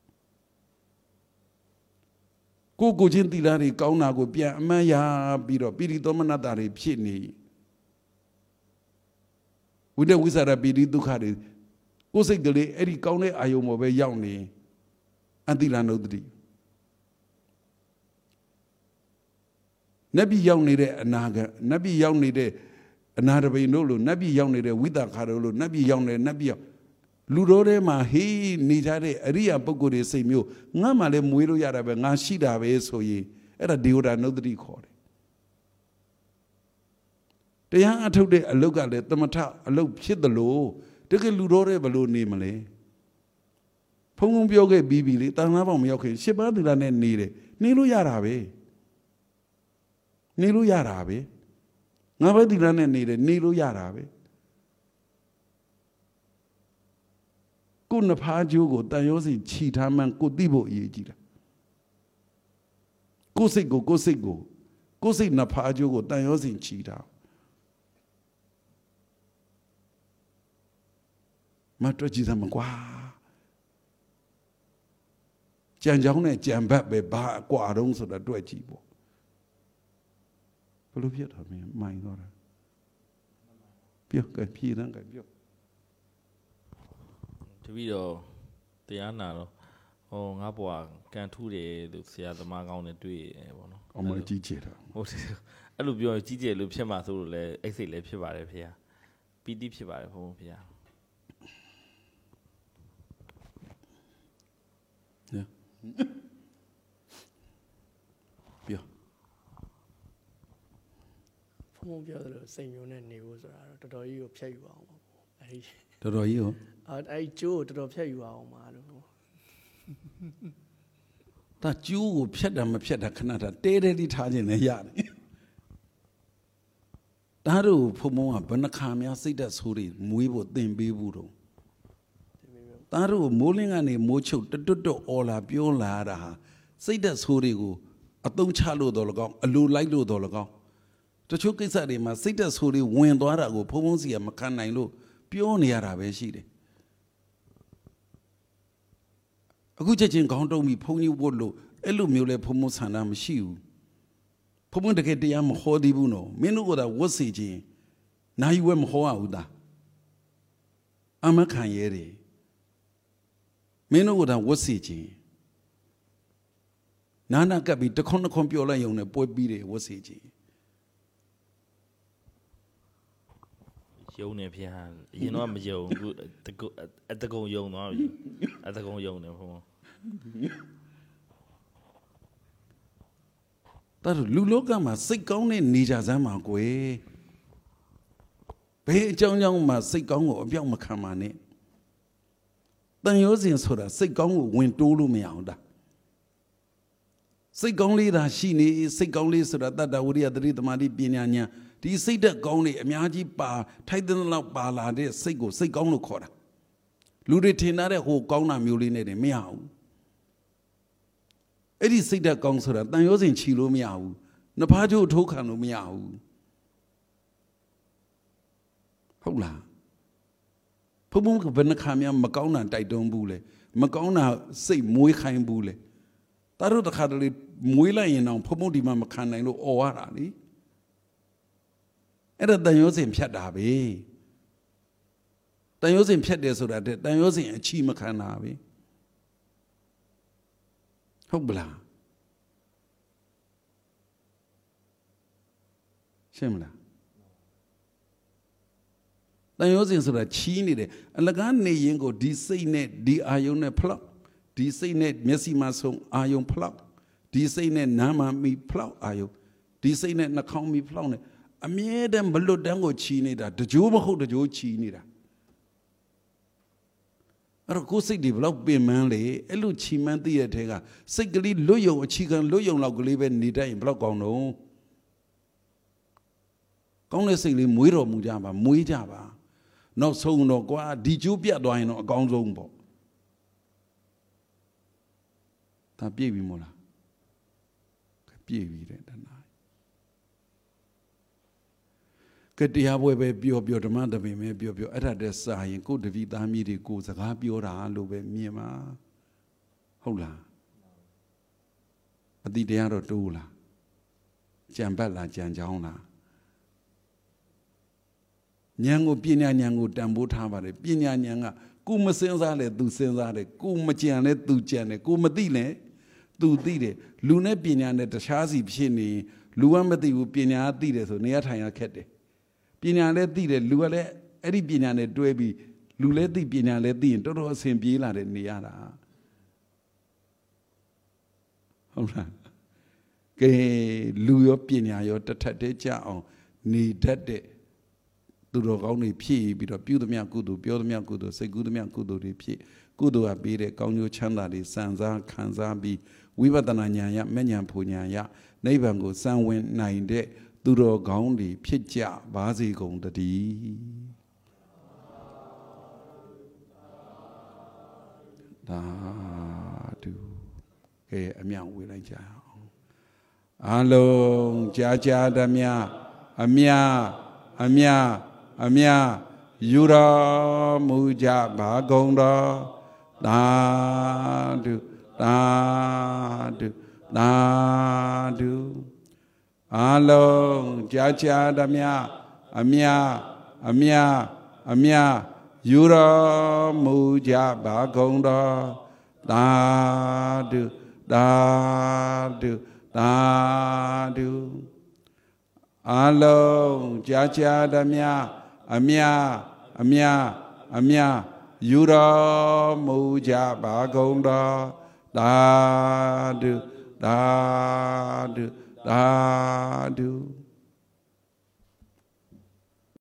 ကိုကိုချင်းတိလာတွေကောင်းတာကိုပြန်အမှန်ရပြီးတော့ပိရိသောမနတာတွေဖြစ်နေဝိတဝိသရပိရိဒုက္ခတွေကိုစိတ်ကလေးအဲ့ဒီကောင်းတဲ့အာယုံပေါ်ပဲရောက်နေအတိလာနုဒ္ဒတိနတ်ပြည်ရောက်နေတဲ့အနာဂတ်နတ်ပြည်ရောက်နေတဲ့အနာတပိန်တို့လို့နတ်ပြည်ရောက်နေတဲ့ဝိသခါတို့လို့နတ်ပြည်ရောက်နေနတ်ပြည်လူတော်ထဲမှာဟေးနေကြတဲ့အရိယာပုဂ္ဂိုလ်တွေစိတ်မျိုးငါမှလည်းမွေးလို့ရတာပဲငါရှိတာပဲဆိုရင်အဲ့ဒါဒေဝတာနုဒ္ဒတိခေါ်တယ်တရားအထုတ်တဲ့အလုတ်ကလည်းသမထအလုတ်ဖြစ်တယ်လို့တကယ်လူတော်တဲ့ဘလို့နေမလဲဖုံဖုံပြောခဲ့ပြီးပြီလေတန်ခါပေါင်းမရောက်ခင်ရှစ်ပါးသီလနဲ့နေတယ်နေလို့ရတာပဲနေလို့ရတာပဲငါပဲသီလနဲ့နေတယ်နေလို့ရတာပဲကိုနဖားကျိုးကိုတန်ရောစီခြိထားမှန်းကိုသိဖို့အရေးကြီးတာကိုစိတ်ကိုကိုစိတ်ကိုကိုစိတ်နဖားကျိုးကိုတန်ရောစီခြိထားမတွေ့ကြည့်သမှာကွာကြံကြောင်းနဲ့ကြံဘတ်ပဲဘာအကွာတုံးဆိုတာတွေ့ကြည့်ပေါ့ဘယ်လိုဖြစ်တာမင်းမိုင်းတော့တာပြောကပြည့်တယ်ကပြောတပည့်တော်တရားနာတော့ဟောငါဘွားကန်ထုတယ်လို့ဆရာသမားကောင်းနဲ့တွေ့ရတယ်ပေါ့နော်အမကြီးကျယ်တာဟုတ်တယ်အဲ့လိုပြောရင်ကြီးကျယ်လို့ဖြစ်မှာဆိုလို့လည်းအိတ်စိတ်လည်းဖြစ်ပါတယ်ဖေ။ပီတိဖြစ်ပါတယ်ဘုန်းဖေ။ပြောဘုံပြောတယ်လို့စိတ်မျိုးနဲ့နေဖို့ဆိုတာတော့တော်တော်ကြီးကိုဖျက်ယူအောင်ပါအဲ့ဒီတော်တော်ကြီးရောအဲ့အဲ့ကျိုးကိုတော်တော်ဖျက်ယူအောင်ပါလို့ဒါကျိုးကိုဖျက်တာမဖျက်တာခဏတာတဲတဲလေးထားခြင်းလည်းရတယ်ဒါတို့ဖုံဖုံကဘယ်နှခါများစိတ်သက်ဆိုးတွေမွေးဖို့သင်ပေးဘူးတော့ဒါတို့မိုးလင်းကနေမိုးချုပ်တွတ်တွတ်အော်လာပြောလာတာဟာစိတ်သက်ဆိုးတွေကိုအသုံးချလို့တော့လကောင်းအလိုလိုက်လို့တော့လကောင်းတချို့ကိစ္စတွေမှာစိတ်သက်ဆိုးတွေဝင်သွားတာကိုဖုံဖုံစီကမခံနိုင်လို့ပြောနေရတာပဲရှိတယ်အခုချက်ချင်းခေါင်းတုံးပြီးဖုံကြီးဝတ်လို့အဲ့လိုမျိုးလဲဖုံဖုံဆန္ဒမရှိဘူးဖုံဖုံတကယ်တရားမဟောသေးဘူးနော်မင်းတို့ကဝတ်စီခြင်းနိုင်ဝဲမဟောရဘူးသားအမခံရဲတယ်မင်းတို့ကဝတ်စီခြင်းနာနာကပ်ပြီးတခွန်းတခွန်းပြောလိုက်ရုံနဲ့ပွဲပြီးတယ်ဝတ်စီခြင်းယုံနေဖေဟာအရင်တော့မယုံဘူးတကုအတကုံယုံသွားပြီအတကုံယုံနေဘုံဒါတို့လူလောကမှာစိတ်ကောင်းတဲ့နေကြစမ်းပါကွယ်ဘယ်အကြောင်းကြောင့်မှစိတ်ကောင်းကိုအပြောက်မခံပါနဲ့တန်ရောစဉ်ဆိုတာစိတ်ကောင်းကိုဝင်တိုးလို့မရအောင်ဒါစိတ်ကောင်းလေးသာရှိနေစိတ်ကောင်းလေးဆိုတာတတ္တဝိရိယတတိသမာဓိပညာဉာဏ်ဒီစိတ်ဓာတ်ကောင်းလေးအများကြီးပါထိုက်တဲ့လောက်ပါလာတဲ့စိတ်ကိုစိတ်ကောင်းလို့ခေါ်တာလူတွေထင်ထားတဲ့ဟိုကောင်းတာမျိုးလေးနဲ့တည်းမရဘူးအဲ့ဒီစိတ်ဓာတ်ကောင်းဆိုတာတန်ရောစဉ်ချီလို့မရဘူးနှစ်ဖားကျိုးထိုးခံလို့မရဘူးဟုတ်လားဘုံဘုံကဘယ်နှခါမှမကောင်းတာတိုက်တွန်းဘူးလေမကောင်းတာစိတ်မွေးခိုင်းဘူးလေတတို့တခါတလေမွေးလိုက်ရင်တော့ဘုံဘုံဒီမှာမခံနိုင်လို့អော်ရတာလေအဲ့ဒါတန်ရောစဉ်ဖြတ်တာပဲတန်ရောစဉ်ဖြတ်တယ်ဆိုတာတဲ့တန်ရောစဉ်အချီမခံတာပဲဟုတ်ပလားရှင်းမလားတန်ရောစဉ်ဆိုတာချီးနေတယ်အလကားနေရင်ကိုဒီစိတ်နဲ့ဒီအာယုံနဲ့ဖလောက်ဒီစိတ်နဲ့မျက်စိမှာဆုံးအာယုံဖလောက်ဒီစိတ်နဲ့နားမှာမိဖလောက်အာယုံဒီစိတ်နဲ့နှာခေါင်းမိဖလောက်နဲ့အမြဲတမ်းမလွတ်တမ်းကိုချီးနေတာတကြိုးမဟုတ်တကြိုးချီးနေတာအဲ့တော့ကိုယ်စိတ်တွေဘလောက်ပင်ပန်းလေအဲ့လိုချီမှန်းသိရတဲ့ထဲကစိတ်ကလေးလွတ်ယုံအချီခံလွတ်ယုံလောက်ကလေးပဲနေတတ်ရင်ဘလောက်ကောင်းတော့ကောင်းတဲ့စိတ်လေးမွေးတော်မူကြပါမွေးကြပါနောက်ဆုံးတော့ကွာဒီကျိုးပြတ်သွားရင်တော့အကောင်းဆုံးပေါ့ဒါပြည့်ပြီမို့လားပြည့်ပြီတဲ့တဏှာကတရားပွဲပဲပြောပြောဓမ္မသဘင်ပဲပြောပြောအဲ့ဒါတည်းစာရင်ကိုယ်တပည့်သားမီးတွေကိုစကားပြောတာလို့ပဲမြင်ပါဟုတ်လားအတိတရားတော့တိုးလားကြံပတ်လားကြံချောင်းလားဉာဏ်ကိုပညာဉာဏ်ကိုတန်ဖိုးထားပါတယ်ပညာဉာဏ်ကကိုမစင်စားလဲသူစင်စားတယ်ကိုမကြံလဲသူကြံတယ်ကိုမသိလဲသူသိတယ်လူနဲ့ပညာနဲ့တခြားစီဖြစ်နေလူကမသိဘူးပညာကသိတယ်ဆိုနေရာထိုင်ရခက်တယ်ပညာလည်းသိတယ်လူကလည်းအဲ့ဒီပညာနဲ့တွဲပြီးလူလည်းသိပညာလည်းသိရင်တော်တော်အဆင်ပြေလာတယ်နေရတာဟုတ်လားကဲလူရောပညာရောတထက်တည်းကြအောင်နေတတ်တဲ့သူတော်ကောင်းတွေဖြည့်ပြီးတော့ပြုသမျှကုသိုလ်ပြောသမျှကုသိုလ်စိတ်ကူးသမျှကုသိုလ်တွေဖြည့်ကုသိုလ်ကပေးတဲ့ကောင်းကျိုးချမ်းသာတွေစံစားခံစားပြီးဝိပဿနာဉာဏ်ရမဉဏ်ဖူဉာဏ်ရနိဗ္ဗာန်ကိုစံဝင်နိုင်တဲ့သူတော်ကောင်းတွေဖြစ်ကြပါစေကုန်တည်းသာဓုကဲအမြောက်ဝေလိုက်ကြအောင်အလုံးကြာကြာသမျှအမြအမြအမြယူတော်မူကြပါကုန်တော်သာဓုသာဓုသာဓုအလုံးကြာကြာသမျှအမြအမြအမြယူတော်မူကြပါကုန်တော်သာဓုသာဓုသာဓုအလုံးကြာကြာသမျှအမြအမြအမြယူတော်မူကြပါကုန်တော်သာဓုသာဓုသာဓု